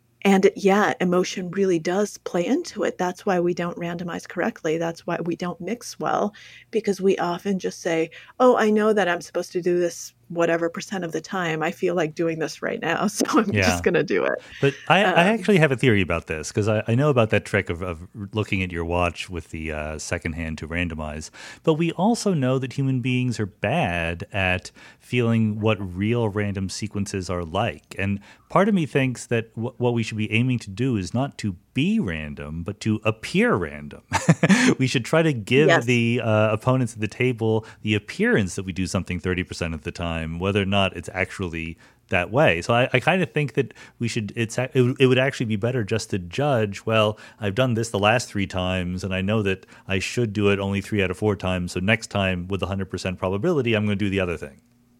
emotion really does play into it. That's why we don't randomize correctly. That's why we don't mix well, because we often just say, oh, I know that I'm supposed to do this whatever percent of the time. I feel like doing this right now, so I'm just going to do it. But I actually have a theory about this, because I know about that trick of looking at your watch with the second hand to randomize. But we also know that human beings are bad at feeling what real random sequences are like. And part of me thinks that what we should be aiming to do is not to be random, but to appear random. We should try to give the opponents at the table the appearance that we do something 30% of the time, whether or not it's actually that way. So I kind of think that we should, it would actually be better just to judge, well, I've done this the last 3 times and I know that I should do it only 3 out of 4 times. So next time with 100% probability, I'm going to do the other thing.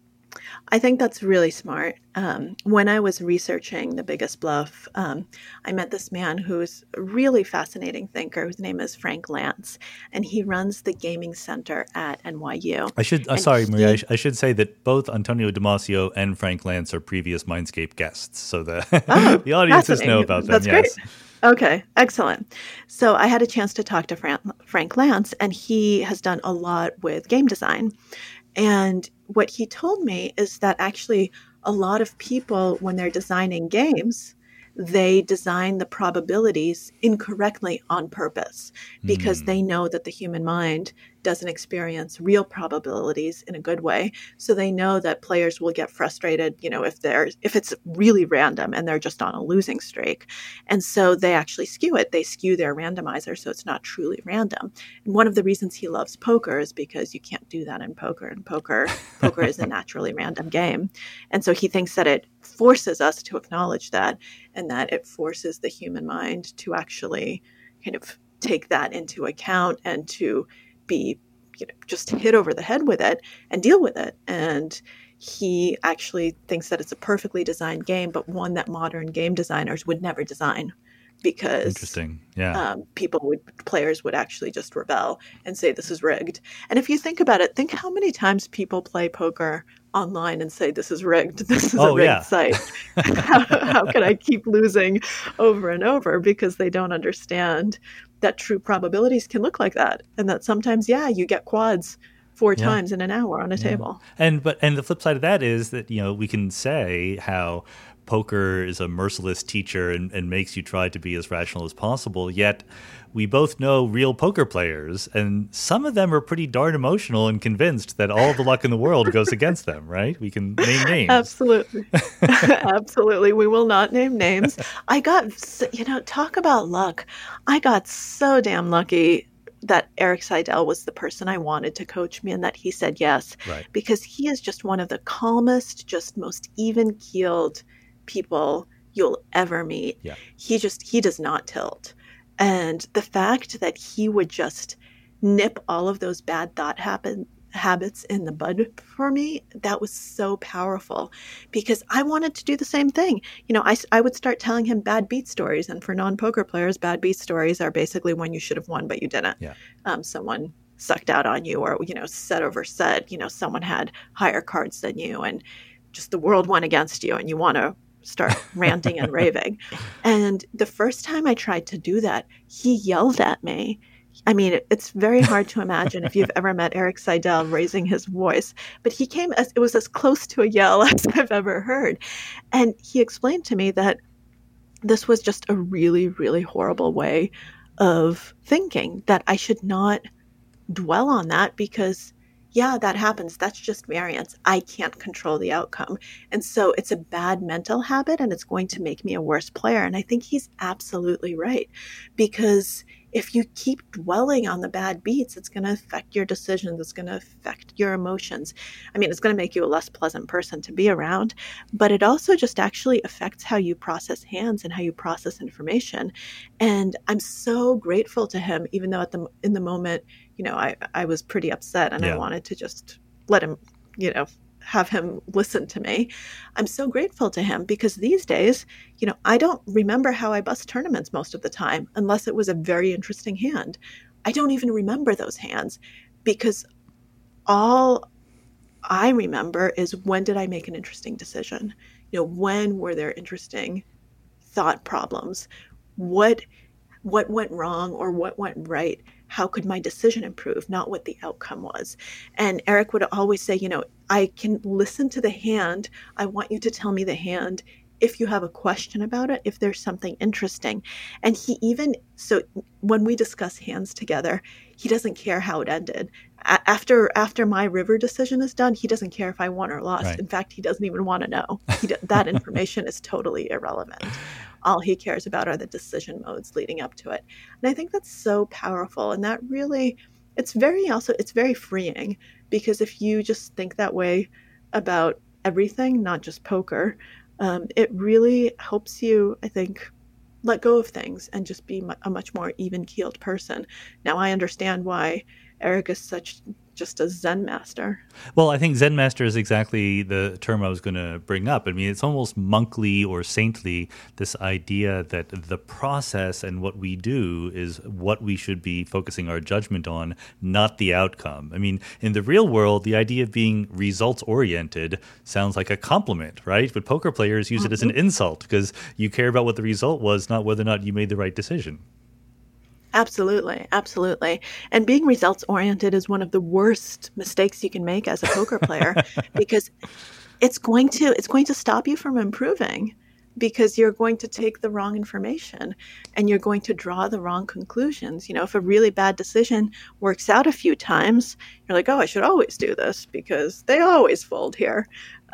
I think that's really smart. When I was researching The Biggest Bluff, I met this man who's a really fascinating thinker whose name is Frank Lantz, and he runs the gaming center at NYU. Maria, I should say that both Antonio Damasio and Frank Lantz are previous Mindscape guests, so the audiences know about them. That's great. Okay, excellent. So I had a chance to talk to Frank Lantz, and he has done a lot with game design. And what he told me is that actually a lot of people, when they're designing games, they design the probabilities incorrectly on purpose because they know that the human mind doesn't experience real probabilities in a good way. So they know that players will get frustrated, if it's really random and they're just on a losing streak. And so they actually skew it. They skew their randomizer so it's not truly random. And one of the reasons he loves poker is because you can't do that in poker. And poker is a naturally random game. And so he thinks that it forces us to acknowledge that, and that it forces the human mind to actually kind of take that into account and to be, just hit over the head with it and deal with it. And he actually thinks that it's a perfectly designed game, but one that modern game designers would never design because interesting. Yeah. Players would actually just rebel and say this is rigged. And if you think about it, think how many times people play poker online and say this is rigged. This is a rigged site. How can I keep losing over and over? Because they don't understand that true probabilities can look like that, and that sometimes, you get quads 4 times in an hour on a table. And the flip side of that is that we can say how poker is a merciless teacher and makes you try to be as rational as possible. Yet we both know real poker players, and some of them are pretty darn emotional and convinced that all the luck in the world goes against them, right? We can name names. Absolutely. Absolutely. We will not name names. I got, talk about luck. I got so damn lucky that Eric Seidel was the person I wanted to coach me and that he said yes. Right. Because he is just one of the calmest, just most even-keeled people you'll ever meet. Yeah. He does not tilt. And the fact that he would just nip all of those bad thought habits in the bud for me, that was so powerful because I wanted to do the same thing. I would start telling him bad beat stories. And for non-poker players, bad beat stories are basically when you should have won, but you didn't. Yeah. Someone sucked out on you or, set over set, someone had higher cards than you and just the world went against you and you want to start ranting and raving. And the first time I tried to do that, he yelled at me. I mean, it's very hard to imagine if you've ever met Eric Seidel raising his voice, but it was as close to a yell as I've ever heard. And he explained to me that this was just a really, really horrible way of thinking, that I should not dwell on that because that happens. That's just variance. I can't control the outcome. And so it's a bad mental habit and it's going to make me a worse player. And I think he's absolutely right because if you keep dwelling on the bad beats, it's going to affect your decisions. It's going to affect your emotions. I mean, it's going to make you a less pleasant person to be around, but it also just actually affects how you process hands and how you process information. And I'm so grateful to him, even though in the moment, I was pretty upset and I wanted to just let him, have him listen to me. I'm so grateful to him because these days, I don't remember how I bust tournaments most of the time unless it was a very interesting hand. I don't even remember those hands because all I remember is when did I make an interesting decision? When were there interesting thought problems? What went wrong or what went right? How could my decision improve, not what the outcome was? And Eric would always say, I can listen to the hand. I want you to tell me the hand if you have a question about it, if there's something interesting. And so when we discuss hands together, he doesn't care how it ended. After my river decision is done, he doesn't care if I won or lost. Right. In fact, he doesn't even want to know. That information is totally irrelevant. All he cares about are the decision modes leading up to it. And I think that's so powerful. And that really, it's very freeing because if you just think that way about everything, not just poker, it really helps you, I think, let go of things and just be a much more even-keeled person. Now, I understand why Eric is just a Zen master. Well, I think Zen master is exactly the term I was going to bring up. I mean, it's almost monkly or saintly, this idea that the process and what we do is what we should be focusing our judgment on, not the outcome. I mean, in the real world, the idea of being results-oriented sounds like a compliment, right? But poker players use it as an insult because you care about what the result was, not whether or not you made the right decision. Absolutely. Absolutely. And being results oriented is one of the worst mistakes you can make as a poker player because it's going to stop you from improving because you're going to take the wrong information and you're going to draw the wrong conclusions. You know, if a really bad decision works out a few times, you're like, oh, I should always do this because they always fold here.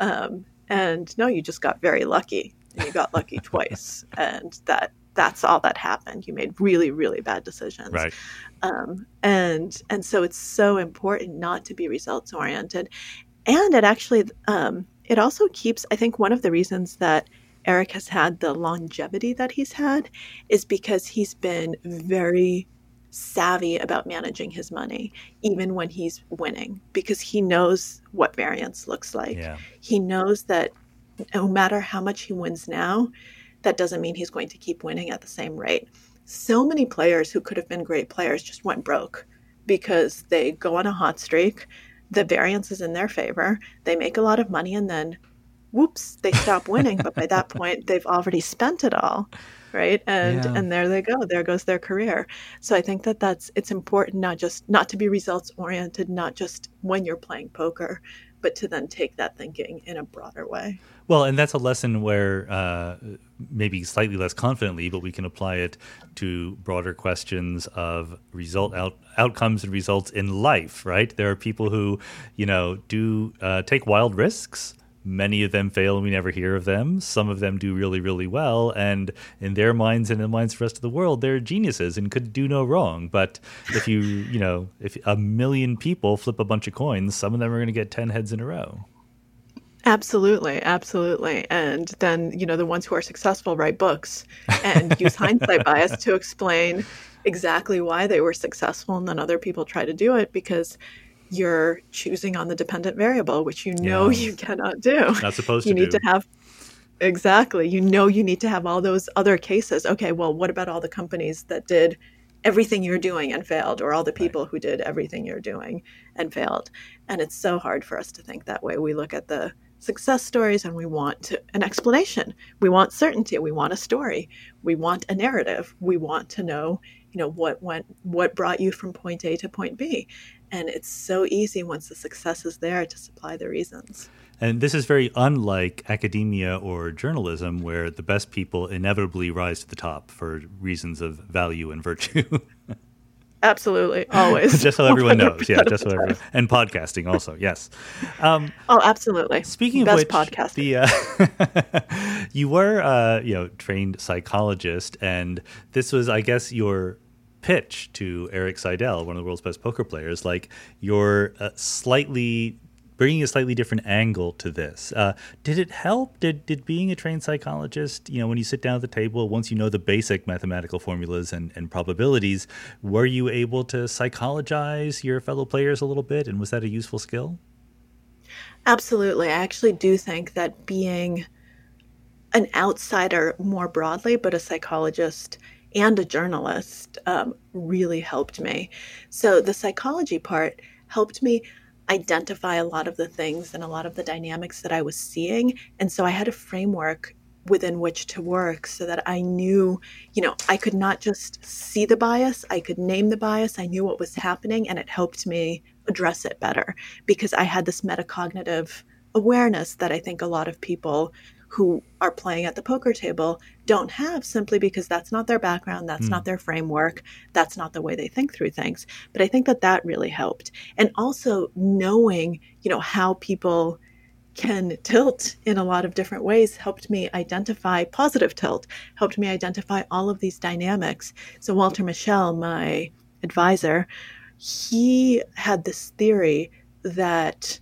And no, you just got very lucky and you got lucky twice. And that's all that happened. You made really, really bad decisions. Right. And so it's so important not to be results oriented. And it actually, it also keeps, I think one of the reasons that Eric has had the longevity that he's had is because he's been very savvy about managing his money, even when he's winning, because he knows what variance looks like. Yeah. He knows that no matter how much he wins now, that doesn't mean he's going to keep winning at the same rate. So many players who could have been great players just went broke because they go on a hot streak, the variance is in their favor, they make a lot of money, and then, whoops, they stop winning. But by that point, they've already spent it all, right? And there they go. There goes their career. So I think it's important not to be results oriented, not just when you're playing poker, but to then take that thinking in a broader way. Well, and that's a lesson where maybe slightly less confidently, but we can apply it to broader questions of outcomes and results in life, right? There are people who, do take wild risks. Many of them fail and we never hear of them. Some of them do really, really well. And in their minds and in the minds of the rest of the world, they're geniuses and could do no wrong. But if if 1 million people flip a bunch of coins, some of them are going to get 10 heads in a row. Absolutely. Absolutely. And then, the ones who are successful write books and use hindsight bias to explain exactly why they were successful. And then other people try to do it because you're choosing on the dependent variable, which you cannot do. Not supposed to do. You need to have, exactly. You need to have all those other cases. Okay, well, what about all the companies that did everything you're doing and failed, or all the people who did everything you're doing and failed? And it's so hard for us to think that way. We look at the success stories and we want an explanation. We want certainty. We want a story. We want a narrative. We want to know, what brought you from point A to point B. And it's so easy once the success is there to supply the reasons. And this is very unlike academia or journalism, where the best people inevitably rise to the top for reasons of value and virtue. Absolutely. Always. Just so everyone knows. Yeah, just so everyone. And podcasting also, yes. Absolutely. Speaking Best of which, podcasting. You were trained psychologist, and this was, I guess, your pitch to Erik Seidel, one of the world's best poker players. Like, you're bringing a slightly different angle to this. Did it help? Did being a trained psychologist, when you sit down at the table, once you know the basic mathematical formulas and probabilities, were you able to psychologize your fellow players a little bit? And was that a useful skill? Absolutely. I actually do think that being an outsider more broadly, but a psychologist and a journalist really helped me. So the psychology part helped me identify a lot of the things and a lot of the dynamics that I was seeing. And so I had a framework within which to work so that I knew, I could not just see the bias, I could name the bias, I knew what was happening, and it helped me address it better because I had this metacognitive awareness that I think a lot of people who are playing at the poker table don't have, simply because that's not their background, that's not their framework, that's not the way they think through things. But I think that really helped. And also knowing, how people can tilt in a lot of different ways helped me identify positive tilt, helped me identify all of these dynamics. So Walter Mischel, my advisor, he had this theory that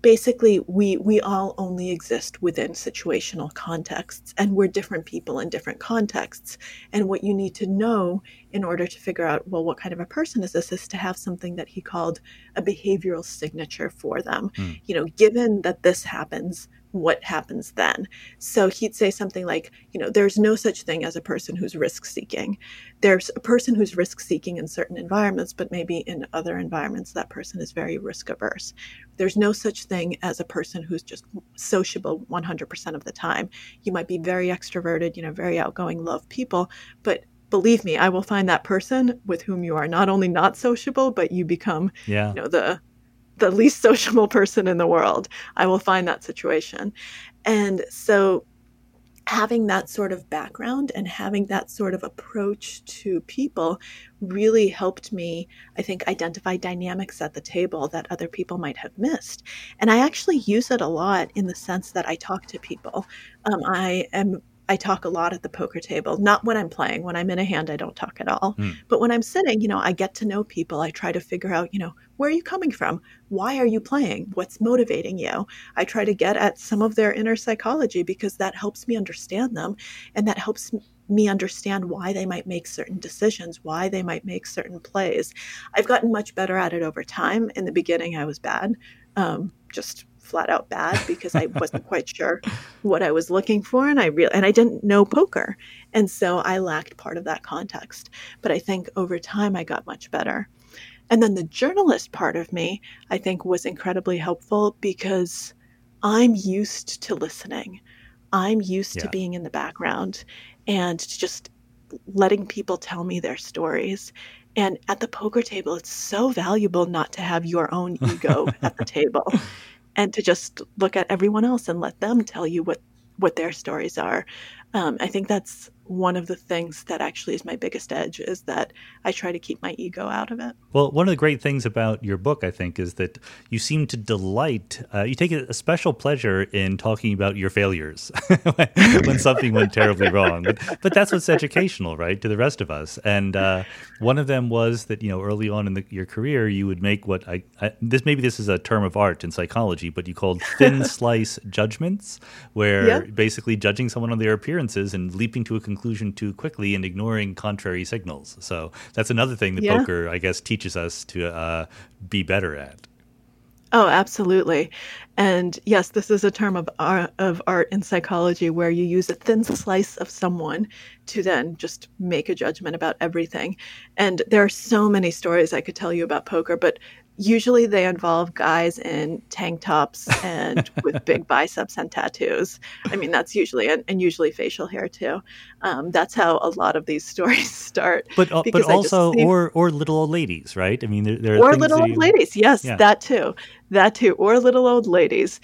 basically we all only exist within situational contexts, and we're different people in different contexts. And what you need to know in order to figure out, well, what kind of a person is this, is to have something that he called a behavioral signature for them. Given that this happens, what happens then? So he'd say something like, there's no such thing as a person who's risk seeking. There's a person who's risk seeking in certain environments, but maybe in other environments that person is very risk averse. There's no such thing as a person who's just sociable 100% of the time. You might be very extroverted, very outgoing, love people, but believe me, I will find that person with whom you are not only not sociable, but you become, the least sociable person in the world. I will find that situation. And so having that sort of background and having that sort of approach to people really helped me, I think, identify dynamics at the table that other people might have missed. And I actually use it a lot in the sense that I talk to people. I talk a lot at the poker table, not when I'm playing. When I'm in a hand, I don't talk at all. But when I'm sitting, I get to know people. I try to figure out, where are you coming from? Why are you playing? What's motivating you? I try to get at some of their inner psychology because that helps me understand them. And that helps me understand why they might make certain decisions, why they might make certain plays. I've gotten much better at it over time. In the beginning, I was bad, just flat out bad, because I wasn't quite sure what I was looking for, and I didn't know poker, and so I lacked part of that context. But I think over time I got much better. And then the journalist part of me, I think, was incredibly helpful because I'm used to listening. I'm used to being in the background and just letting people tell me their stories. And at the poker table, it's so valuable not to have your own ego at the table, and to just look at everyone else and let them tell you what their stories are. I think that's one of the things that actually is my biggest edge, is that I try to keep my ego out of it. Well, one of the great things about your book, I think, is that you seem to delight, you take a special pleasure in talking about your failures when something went terribly wrong. But that's what's educational, right, to the rest of us. And one of them was that, early on in your career, you would make what maybe this is a term of art in psychology, but you called thin slice judgments, where basically judging someone on their appearances and leaping to a conclusion too quickly and ignoring contrary signals. So that's another thing that poker, I guess, teaches us to be better at. Oh, absolutely. And yes, this is a term of art in psychology, where you use a thin slice of someone to then just make a judgment about everything. And there are so many stories I could tell you about poker, but usually they involve guys in tank tops and with big biceps and tattoos. I mean, that's usually, and usually facial hair too. That's how a lot of these stories start. But also, or little old ladies, right? I mean, there are or things little old ladies. Yes, that too, or little old ladies.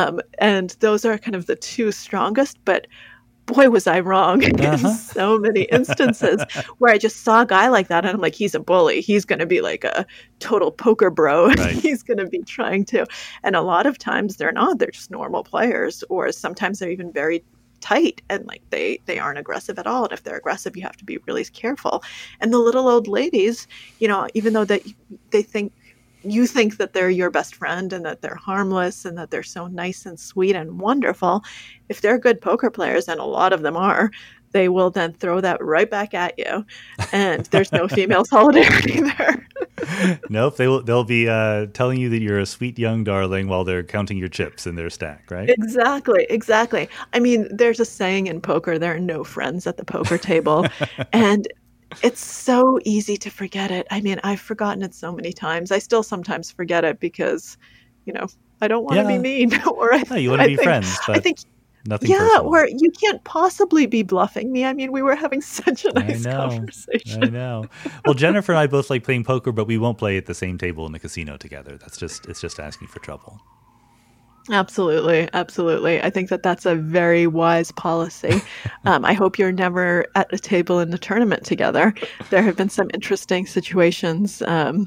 And those are kind of the two strongest, but boy, was I wrong in so many instances where I just saw a guy like that and I'm like, he's a bully. He's going to be like a total poker bro. Right. He's going to be trying to. And a lot of times they're not. They're just normal players, or sometimes they're even very tight and like they aren't aggressive at all. And if they're aggressive, you have to be really careful. And the little old ladies, even though that they think, you think that they're your best friend and that they're harmless and that they're so nice and sweet and wonderful, if they're good poker players, and a lot of them are, they will then throw that right back at you. And there's no female solidarity there. Nope. They'll be telling you that you're a sweet young darling while they're counting your chips in their stack, right? Exactly. I mean, there's a saying in poker, there are no friends at the poker table. And it's so easy to forget it. I mean, I've forgotten it so many times. I still sometimes forget it because, I don't want to be mean. Or you want to be friends, but I think nothing personal. Or you can't possibly be bluffing me. I mean, we were having such a nice conversation. I know. Well, Jennifer and I both like playing poker, but we won't play at the same table in the casino together. It's just asking for trouble. Absolutely. I think that that's a very wise policy. I hope you're never at a table in the tournament together. There have been some interesting situations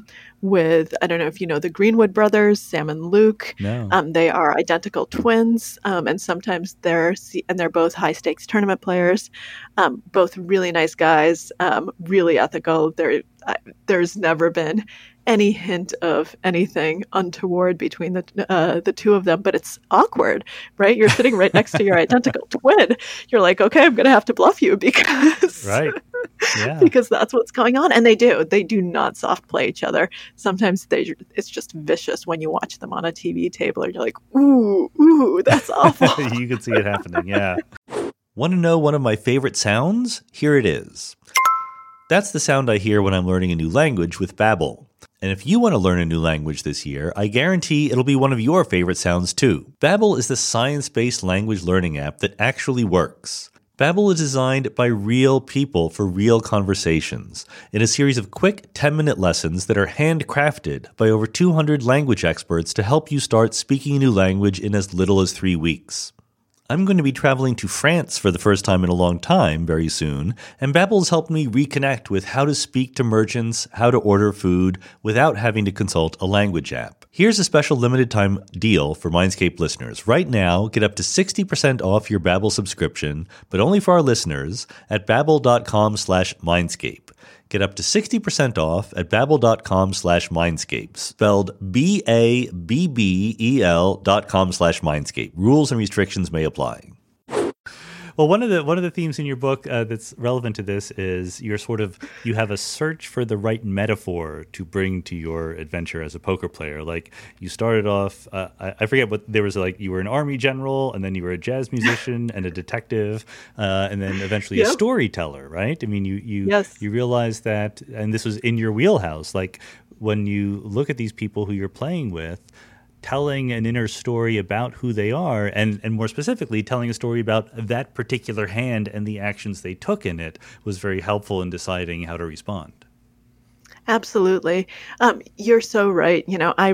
with, I don't know if you know the Greenwood brothers, Sam and Luke. No. They are identical twins, and sometimes they're both high stakes tournament players. Both really nice guys, really ethical. there's never been any hint of anything untoward between the two of them, but it's awkward, right? You're sitting right next to your identical twin. You're like, okay, I'm going to have to bluff you because right. Yeah. because that's what's going on. And they do not soft play each other. Sometimes it's just vicious when you watch them on a TV table and you're like, ooh, that's awful. You can see it happening. Yeah. Want to know one of my favorite sounds? Here it is. That's the sound I hear when I'm learning a new language with Babbel. And if you want to learn a new language this year, I guarantee it'll be one of your favorite sounds too. Babbel is the science-based language learning app that actually works. Babbel is designed by real people for real conversations in a series of quick 10-minute lessons that are handcrafted by over 200 language experts to help you start speaking a new language in as little as 3 weeks. I'm going to be traveling to France for the first time in a long time very soon, and Babbel's helped me reconnect with how to speak to merchants, how to order food without having to consult a language app. Here's a special limited time deal for Mindscape listeners. Right now, get up to 60% off your Babbel subscription, but only for our listeners at babbel.com/Mindscape. Get up to 60% off at babbel.com/Mindscape, spelled BABBEL.com/Mindscape. Rules and restrictions may apply. Well, one of the themes in your book that's relevant to this is you have a search for the right metaphor to bring to your adventure as a poker player. Like you started off, I forget what there was, like you were an army general, and then you were a jazz musician and a detective, and then eventually a storyteller, right? I mean, you realized that, and this was in your wheelhouse. Like when you look at these people who you're playing with, telling an inner story about who they are, and more specifically, telling a story about that particular hand and the actions they took in it was very helpful in deciding how to respond. Absolutely. You're so right.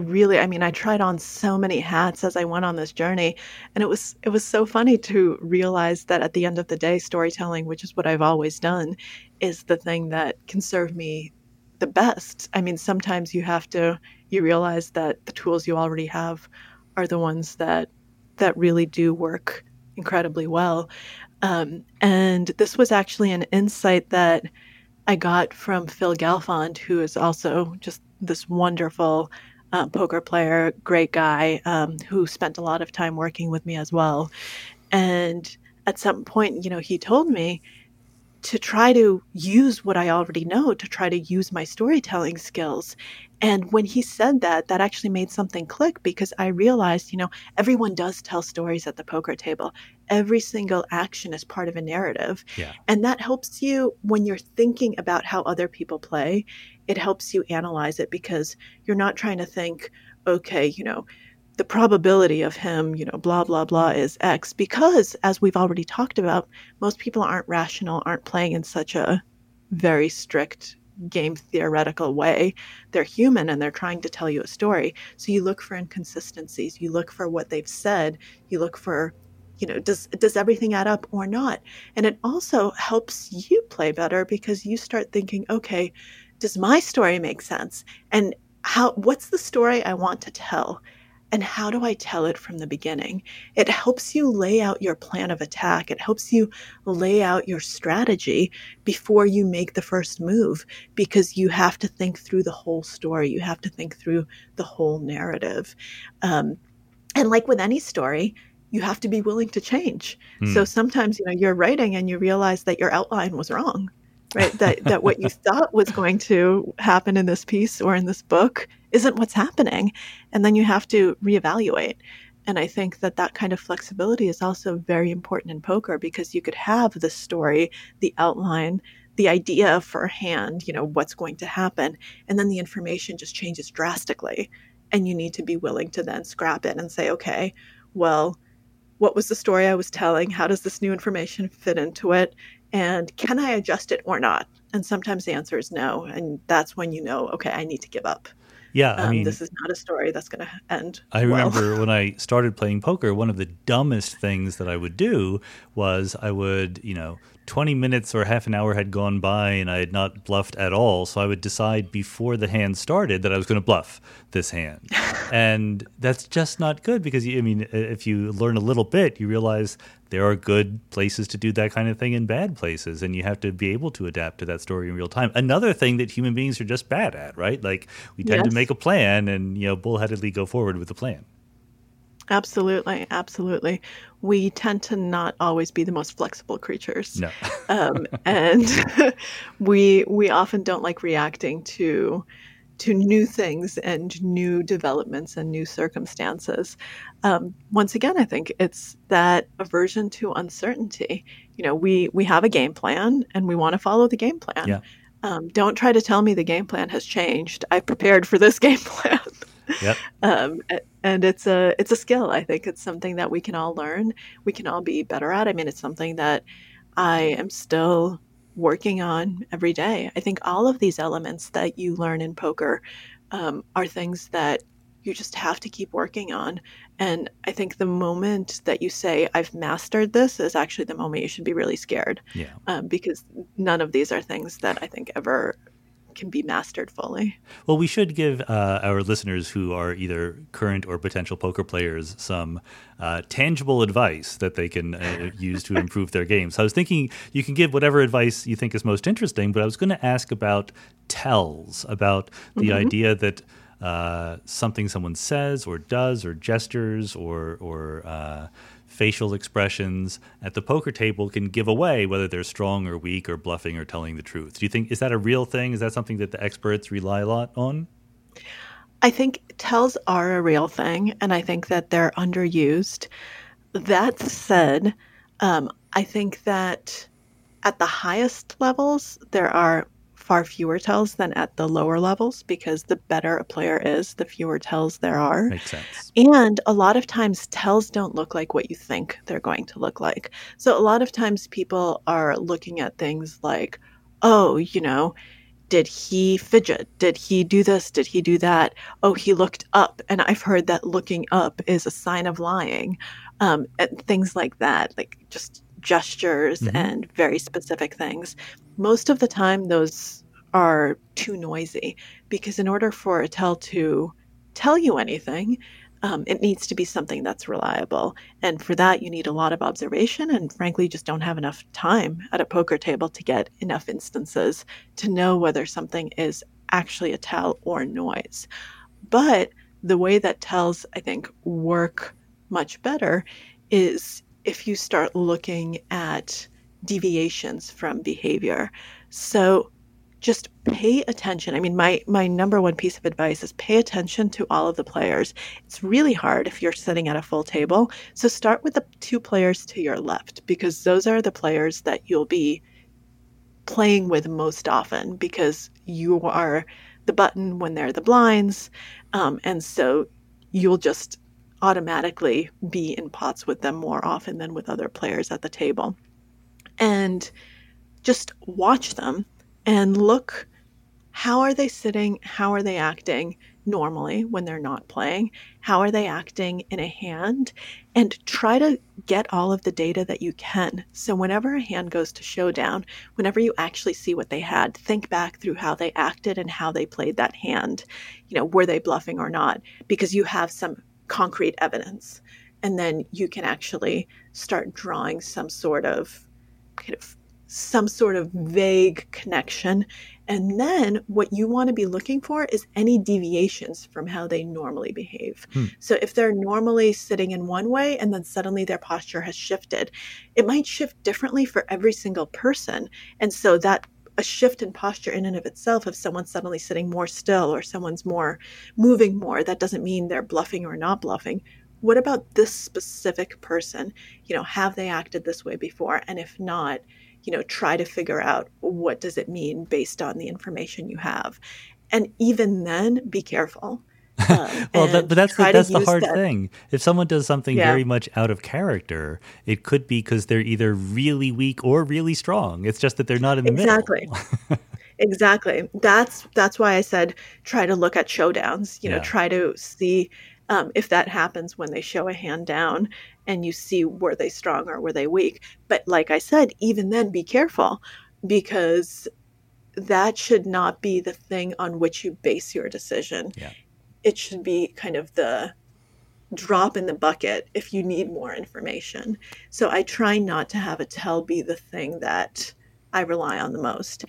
I tried on so many hats as I went on this journey, and it was so funny to realize that at the end of the day, storytelling, which is what I've always done, is the thing that can serve me the best. I mean, sometimes you realize that the tools you already have are the ones that really do work incredibly well. And this was actually an insight that I got from Phil Galfond, who is also just this wonderful poker player, great guy, who spent a lot of time working with me as well. And at some point, he told me to try to use what I already know, to try to use my storytelling skills. And when he said that actually made something click, because I realized, everyone does tell stories at the poker table. Every single action is part of a narrative. Yeah. And that helps you when you're thinking about how other people play. It helps you analyze it because you're not trying to think, okay, the probability of him, blah, blah, blah is X, because as we've already talked about, most people aren't rational, aren't playing in such a very strict game theoretical way. They're human and they're trying to tell you a story. So you look for inconsistencies, you look for what they've said, you look for, does everything add up or not? And it also helps you play better because you start thinking, okay, does my story make sense? And what's the story I want to tell? And how do I tell it from the beginning? It helps you lay out your plan of attack. It helps you lay out your strategy before you make the first move, because you have to think through the whole story. You have to think through the whole narrative. And like with any story, you have to be willing to change. So sometimes, you're writing and you realize that your outline was wrong, right? That what you thought was going to happen in this piece or in this book isn't what's happening. And then you have to reevaluate. And I think that kind of flexibility is also very important in poker, because you could have the story, the outline, the idea for a hand, what's going to happen. And then the information just changes drastically. And you need to be willing to then scrap it and say, okay, well, what was the story I was telling? How does this new information fit into it? And can I adjust it or not? And sometimes the answer is no. And that's when okay, I need to give up. Yeah, I mean, this is not a story that's going to end. I remember when I started playing poker, one of the dumbest things that I would do was I would, 20 minutes or half an hour had gone by and I had not bluffed at all. So I would decide before the hand started that I was going to bluff this hand. And that's just not good because, if you learn a little bit, you realize there are good places to do that kind of thing and bad places, and you have to be able to adapt to that story in real time. Another thing that human beings are just bad at, right? Like we tend to make a plan and, bullheadedly go forward with the plan. Absolutely. Absolutely. We tend to not always be the most flexible creatures. No. And we often don't like reacting to new things and new developments and new circumstances. Once again, I think it's that aversion to uncertainty. We have a game plan and we want to follow the game plan. Yeah. Don't try to tell me the game plan has changed. I've prepared for this game plan. Yep. And it's a skill. I think it's something that we can all learn. We can all be better at. I mean, it's something that I am still working on every day. I think all of these elements that you learn in poker are things that you just have to keep working on. And I think the moment that you say, I've mastered this, is actually the moment you should be really scared. Yeah. Because none of these are things that I think ever can be mastered fully. Well, we should give our listeners who are either current or potential poker players some tangible advice that they can use to improve their game. So I was thinking you can give whatever advice you think is most interesting, but I was going to ask about tells, about the idea that something someone says or does or gestures or facial expressions at the poker table can give away whether they're strong or weak or bluffing or telling the truth. Do you think, is that a real thing? Is that something that the experts rely a lot on? I think tells are a real thing, and I think that they're underused. That said, I think that at the highest levels, there are far fewer tells than at the lower levels, because the better a player is, the fewer tells there are. Makes sense. And a lot of times tells don't look like what you think they're going to look like. So a lot of times people are looking at things like, oh, did he fidget? Did he do this? Did he do that? Oh, he looked up. And I've heard that looking up is a sign of lying. And things like that, like just gestures and very specific things. Most of the time, those are too noisy, because in order for a tell to tell you anything, it needs to be something that's reliable. And for that, you need a lot of observation, and frankly, just don't have enough time at a poker table to get enough instances to know whether something is actually a tell or noise. But the way that tells, I think, work much better is if you start looking at deviations from behavior. So just pay attention. I mean, my number one piece of advice is pay attention to all of the players. It's really hard if you're sitting at a full table. So start with the two players to your left, because those are the players that you'll be playing with most often, because you are the button when they're the blinds. And so you'll just automatically be in pots with them more often than with other players at the table. And just watch them and look, how are they sitting? How are they acting normally when they're not playing? How are they acting in a hand? And try to get all of the data that you can. So whenever a hand goes to showdown, whenever you actually see what they had, think back through how they acted and how they played that hand. Were they bluffing or not? Because you have some concrete evidence. And then you can actually start drawing some sort of vague connection. And then what you want to be looking for is any deviations from how they normally behave. So if they're normally sitting in one way and then suddenly their posture has shifted, it might shift differently for every single person. And so that a shift in posture in and of itself, if someone's suddenly sitting more still or someone's moving more, that doesn't mean they're bluffing or not bluffing. What about this specific person? Have they acted this way before? And if not, try to figure out, what does it mean based on the information you have? And even then, be careful. But that's the hard thing. If someone does something very much out of character, it could be because they're either really weak or really strong. It's just that they're not in the middle. Exactly. That's why I said try to look at showdowns. Try to see if that happens when they show a hand down and you see, were they strong or were they weak? But like I said, even then, be careful, because that should not be the thing on which you base your decision. Yeah. It should be kind of the drop in the bucket if you need more information. So I try not to have a tell be the thing that I rely on the most.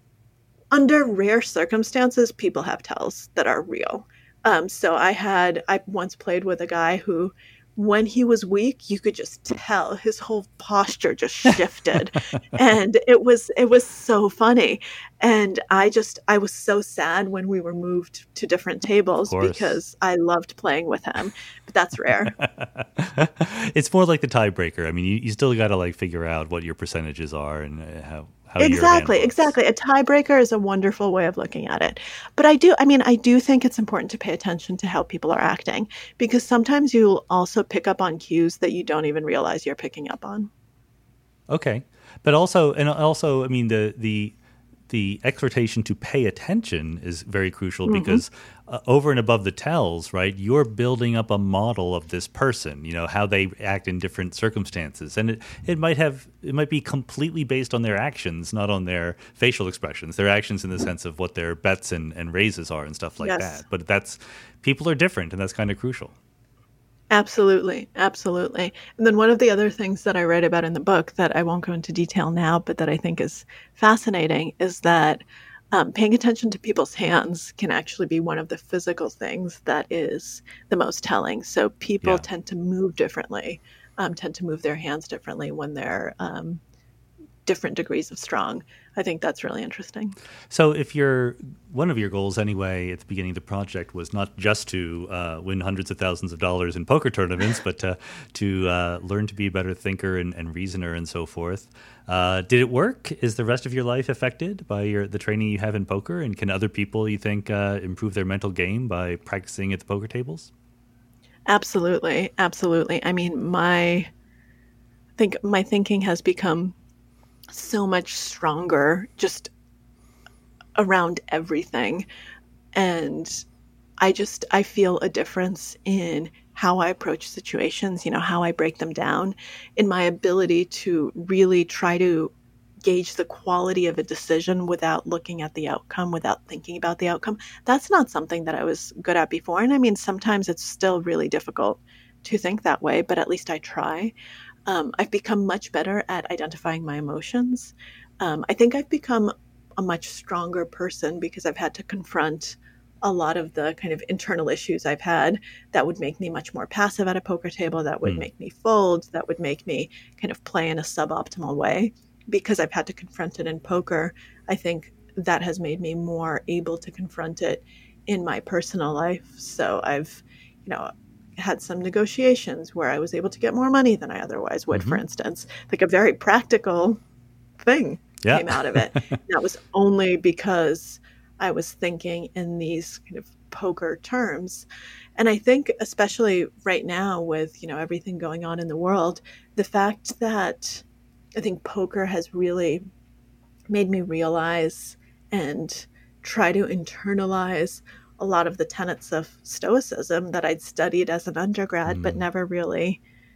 Under rare circumstances, people have tells that are real. So I once played with a guy who, when he was weak, you could just tell his whole posture just shifted. And it was so funny. And I was so sad when we were moved to different tables because I loved playing with him. But that's rare. It's more like the tiebreaker. I mean, you still got to like figure out what your percentages are and how Exactly. A tiebreaker is a wonderful way of looking at it. But I do think it's important to pay attention to how people are acting, because sometimes you'll also pick up on cues that you don't even realize you're picking up on. Okay. But also, I mean, the exhortation to pay attention is very crucial because over and above the tells, right, you're building up a model of this person, you know, how they act in different circumstances. And it might be completely based on their actions, not on their facial expressions, their actions in the sense of what their bets and raises are and stuff like that. But people are different, and that's kind of crucial. Absolutely. Absolutely. And then one of the other things that I write about in the book that I won't go into detail now, but that I think is fascinating is that paying attention to people's hands can actually be one of the physical things that is the most telling. So people tend to move differently, tend to move their hands differently when they're different degrees of strong. I think that's really interesting. So if one of your goals anyway at the beginning of the project was not just to win hundreds of thousands of dollars in poker tournaments, but to learn to be a better thinker and reasoner and so forth, did it work? Is the rest of your life affected by the training you have in poker? And can other people, you think, improve their mental game by practicing at the poker tables? Absolutely. Absolutely. I mean, my thinking has become so much stronger just around everything. And I feel a difference in how I approach situations, you know, how I break them down, in my ability to really try to gauge the quality of a decision without looking at the outcome, without thinking about the outcome. That's not something that I was good at before. And I mean, sometimes it's still really difficult to think that way, but at least I try. I've become much better at identifying my emotions. I think I've become a much stronger person because I've had to confront a lot of the kind of internal issues I've had that would make me much more passive at a poker table, that would make me fold, that would make me kind of play in a suboptimal way. Because I've had to confront it in poker, I think that has made me more able to confront it in my personal life. So I've, had some negotiations where I was able to get more money than I otherwise would, for instance. Like a very practical thing came out of it. That was only because I was thinking in these kind of poker terms. And I think especially right now with, everything going on in the world, the fact that I think poker has really made me realize and try to internalize a lot of the tenets of Stoicism that I'd studied as an undergrad, but never really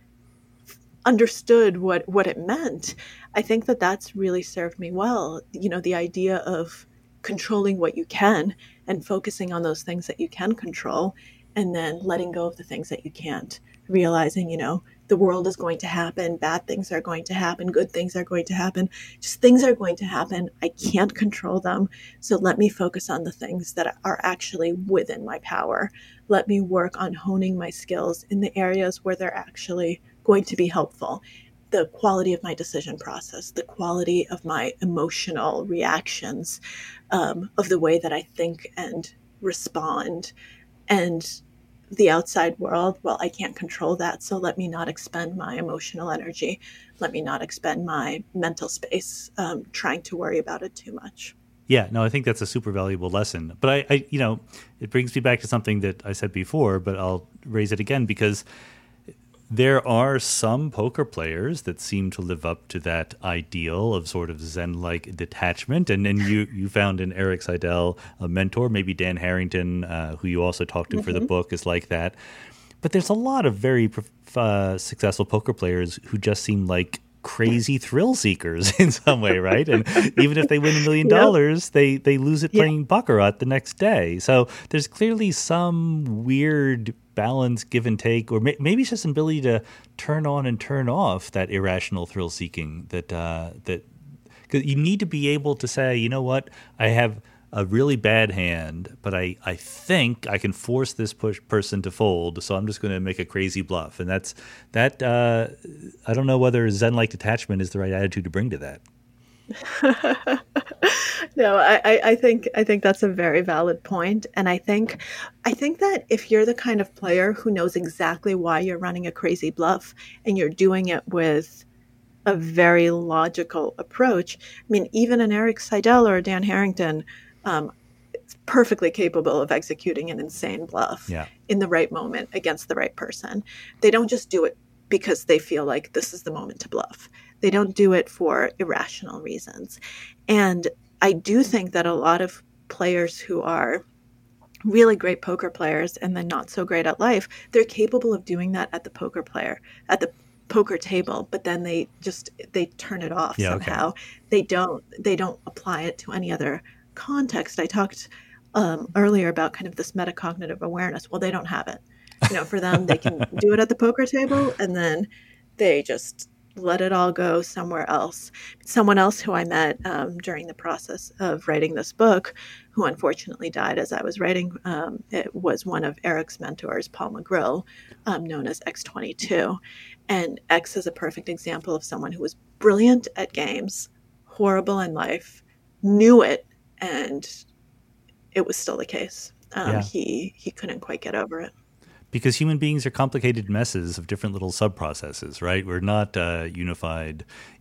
understood what it meant. I think that that's really served me well. The idea of controlling what you can and focusing on those things that you can control, and then letting go of the things that you can't, realizing, the world is going to happen, bad things are going to happen, good things are going to happen, just things are going to happen. I can't control them. So let me focus on the things that are actually within my power. Let me work on honing my skills in the areas where they're actually going to be helpful. The quality of my decision process, the quality of my emotional reactions, of the way that I think and respond. And the outside world, well, I can't control that. So let me not expend my emotional energy. Let me not expend my mental space trying to worry about it too much. Yeah, no, I think that's a super valuable lesson. But I it brings me back to something that I said before, but I'll raise it again because there are some poker players that seem to live up to that ideal of sort of Zen-like detachment. And then you found in Eric Seidel a mentor, maybe Dan Harrington, who you also talked to for the book, is like that. But there's a lot of very successful poker players who just seem like crazy thrill seekers in some way, right? And even if they win $1 million, they lose it playing baccarat the next day. So there's clearly some weird balance, give and take, or maybe it's just an ability to turn on and turn off that irrational thrill seeking that because you need to be able to say, you know what, I have a really bad hand, but I think I can force this person to fold, so I'm just going to make a crazy bluff. And that I don't know whether Zen-like detachment is the right attitude to bring to that. No, I think that's a very valid point. And I think that if you're the kind of player who knows exactly why you're running a crazy bluff and you're doing it with a very logical approach, I mean, even an Eric Seidel or a Dan Harrington is perfectly capable of executing an insane bluff in the right moment against the right person. They don't just do it because they feel like this is the moment to bluff. They don't do it for irrational reasons. And I do think that a lot of players who are really great poker players and then not so great at life, they're capable of doing that at the poker table, but then they turn it off somehow. Okay. They don't apply it to any other context. I talked earlier about kind of this metacognitive awareness. Well, they don't have it. For them, they can do it at the poker table and then they just let it all go somewhere else. Someone else who I met during the process of writing this book, who unfortunately died as I was writing, it was one of Eric's mentors, Paul McGrill, known as X22. And X is a perfect example of someone who was brilliant at games, horrible in life, knew it, and it was still the case. He couldn't quite get over it. Because human beings are complicated messes of different little sub-processes, right? We're not unified,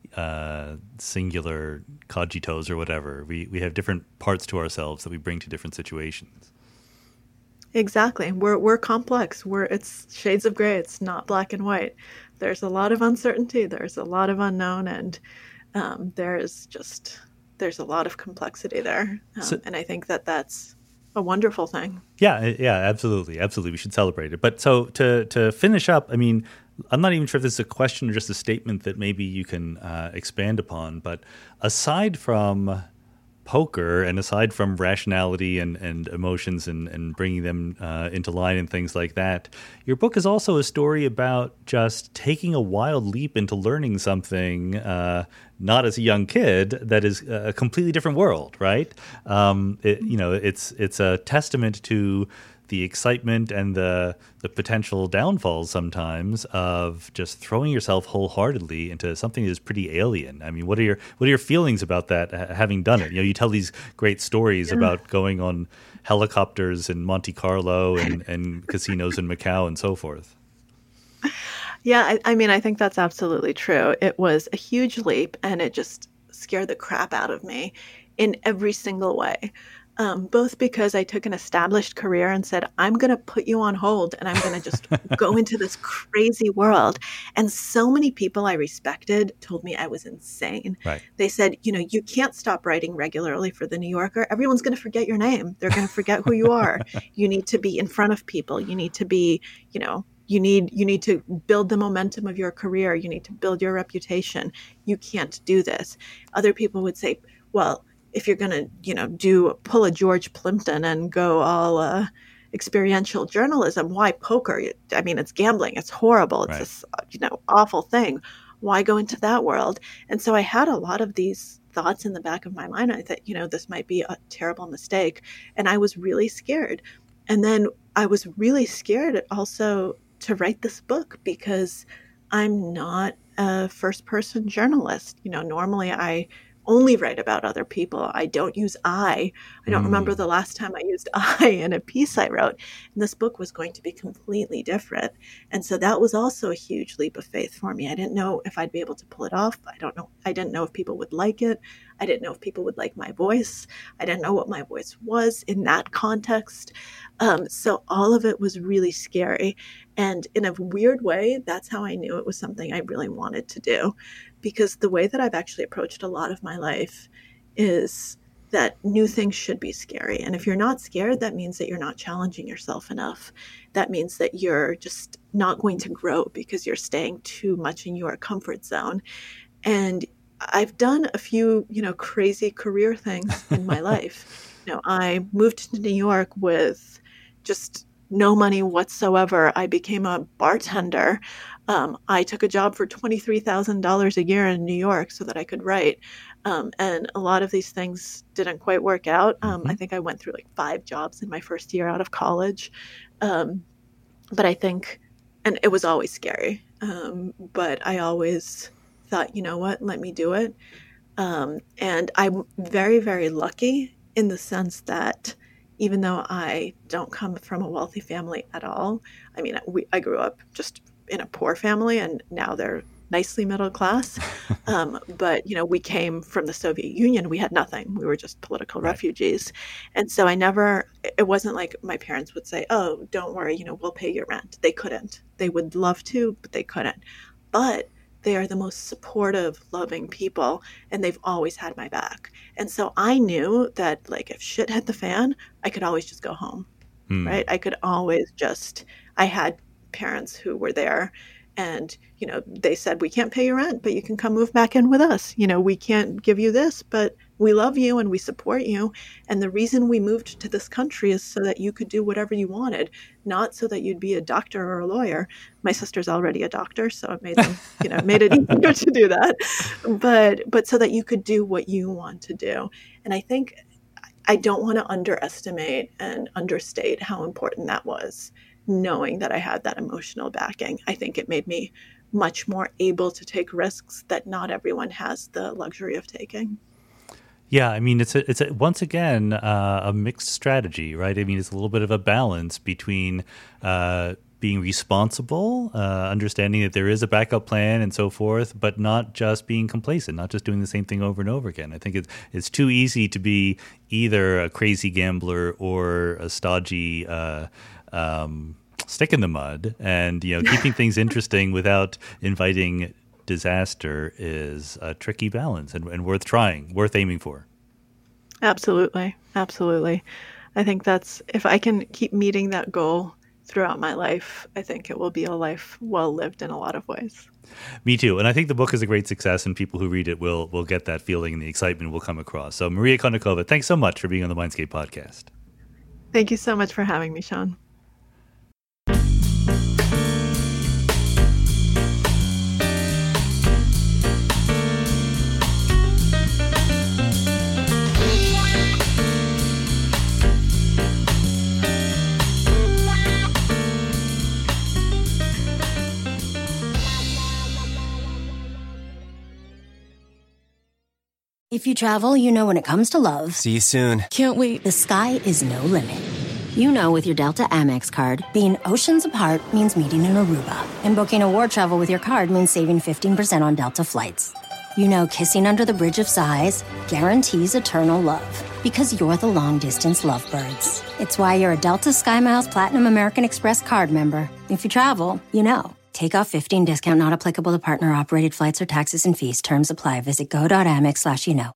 singular cogitos or whatever. We have different parts to ourselves that we bring to different situations. Exactly. We're complex. It's shades of gray. It's not black and white. There's a lot of uncertainty. There's a lot of unknown, and there's a lot of complexity there. And I think that that's a wonderful thing. Yeah, absolutely. We should celebrate it. But so to finish up, I mean, I'm not even sure if this is a question or just a statement that maybe you can expand upon. But aside from poker and aside from rationality and emotions and bringing them into line and things like that, your book is also a story about just taking a wild leap into learning something, not as a young kid, that is a completely different world, right? It's a testament to the excitement and the potential downfalls sometimes of just throwing yourself wholeheartedly into something that is pretty alien. I mean, what are your feelings about that, having done it? You tell these great stories about going on helicopters in Monte Carlo and casinos in Macau and so forth. Yeah, I mean, I think that's absolutely true. It was a huge leap, and it just scared the crap out of me in every single way. Both because I took an established career and said, I'm going to put you on hold and I'm going to just go into this crazy world. And so many people I respected told me I was insane. Right. They said, you can't stop writing regularly for The New Yorker. Everyone's going to forget your name. They're going to forget who you are. You need to be in front of people. You need to be, you need to build the momentum of your career. You need to build your reputation. You can't do this. Other people would say, well, if you're going to, pull a George Plimpton and go all experiential journalism, why poker? I mean, it's gambling. It's horrible. It's this, awful thing. Why go into that world? And so I had a lot of these thoughts in the back of my mind. I thought, this might be a terrible mistake. And I was really scared. And then I was really scared also to write this book because I'm not a first-person journalist. Normally I only write about other people. I don't use I. I don't remember the last time I used I in a piece I wrote. And this book was going to be completely different. And so that was also a huge leap of faith for me. I didn't know if I'd be able to pull it off. I didn't know if people would like it. I didn't know if people would like my voice. I didn't know what my voice was in that context. So all of it was really scary. And in a weird way, that's how I knew it was something I really wanted to do. Because the way that I've actually approached a lot of my life is that new things should be scary. And if you're not scared, that means that you're not challenging yourself enough. That means that you're just not going to grow because you're staying too much in your comfort zone. And I've done a few, crazy career things in my life. I moved to New York with just no money whatsoever. I became a bartender. I took a job for $23,000 a year in New York so that I could write. And a lot of these things didn't quite work out. I think I went through like 5 jobs in my first year out of college. But I think, and it was always scary. But I always thought, you know what, let me do it. And I'm very, very lucky in the sense that even though I don't come from a wealthy family at all, I mean, I grew up just in a poor family, and now they're nicely middle class. But, we came from the Soviet Union. We had nothing. We were just political refugees. And so it wasn't like my parents would say, oh, don't worry, we'll pay your rent. They couldn't. They would love to, but they couldn't. But they are the most supportive, loving people, and they've always had my back. And so I knew that, like, if shit hit the fan, I could always just go home, right? I could always I had parents who were there, and, they said, we can't pay your rent, but you can come move back in with us. We can't give you this, but we love you and we support you. And the reason we moved to this country is so that you could do whatever you wanted, not so that you'd be a doctor or a lawyer. My sister's already a doctor, so it made them, made it easier to do that. But so that you could do what you want to do. And I think I don't want to underestimate and understate how important that was, knowing that I had that emotional backing. I think it made me much more able to take risks that not everyone has the luxury of taking. Yeah, I mean, it's once again a mixed strategy, right? I mean, it's a little bit of a balance between being responsible, understanding that there is a backup plan and so forth, but not just being complacent, not just doing the same thing over and over again. I think it's too easy to be either a crazy gambler or a stodgy stick in the mud, and keeping things interesting without inviting disaster is a tricky balance and worth trying, worth aiming for. Absolutely. I think if I can keep meeting that goal throughout my life, I think it will be a life well lived in a lot of ways. Me too. And I think the book is a great success, and people who read it will get that feeling, and the excitement will come across. So Maria Konnikova, thanks so much for being on the Mindscape podcast. Thank you so much for having me, Sean. If you travel, when it comes to love. See you soon. Can't wait. The sky is no limit. With your Delta Amex card, being oceans apart means meeting in Aruba. And booking a war travel with your card means saving 15% on Delta flights. Kissing under the Bridge of Sighs guarantees eternal love. Because you're the long-distance lovebirds. It's why you're a Delta SkyMiles Platinum American Express card member. If you travel, Take off 15 discount not applicable to partner-operated flights or taxes and fees. Terms apply. Visit go.amex/.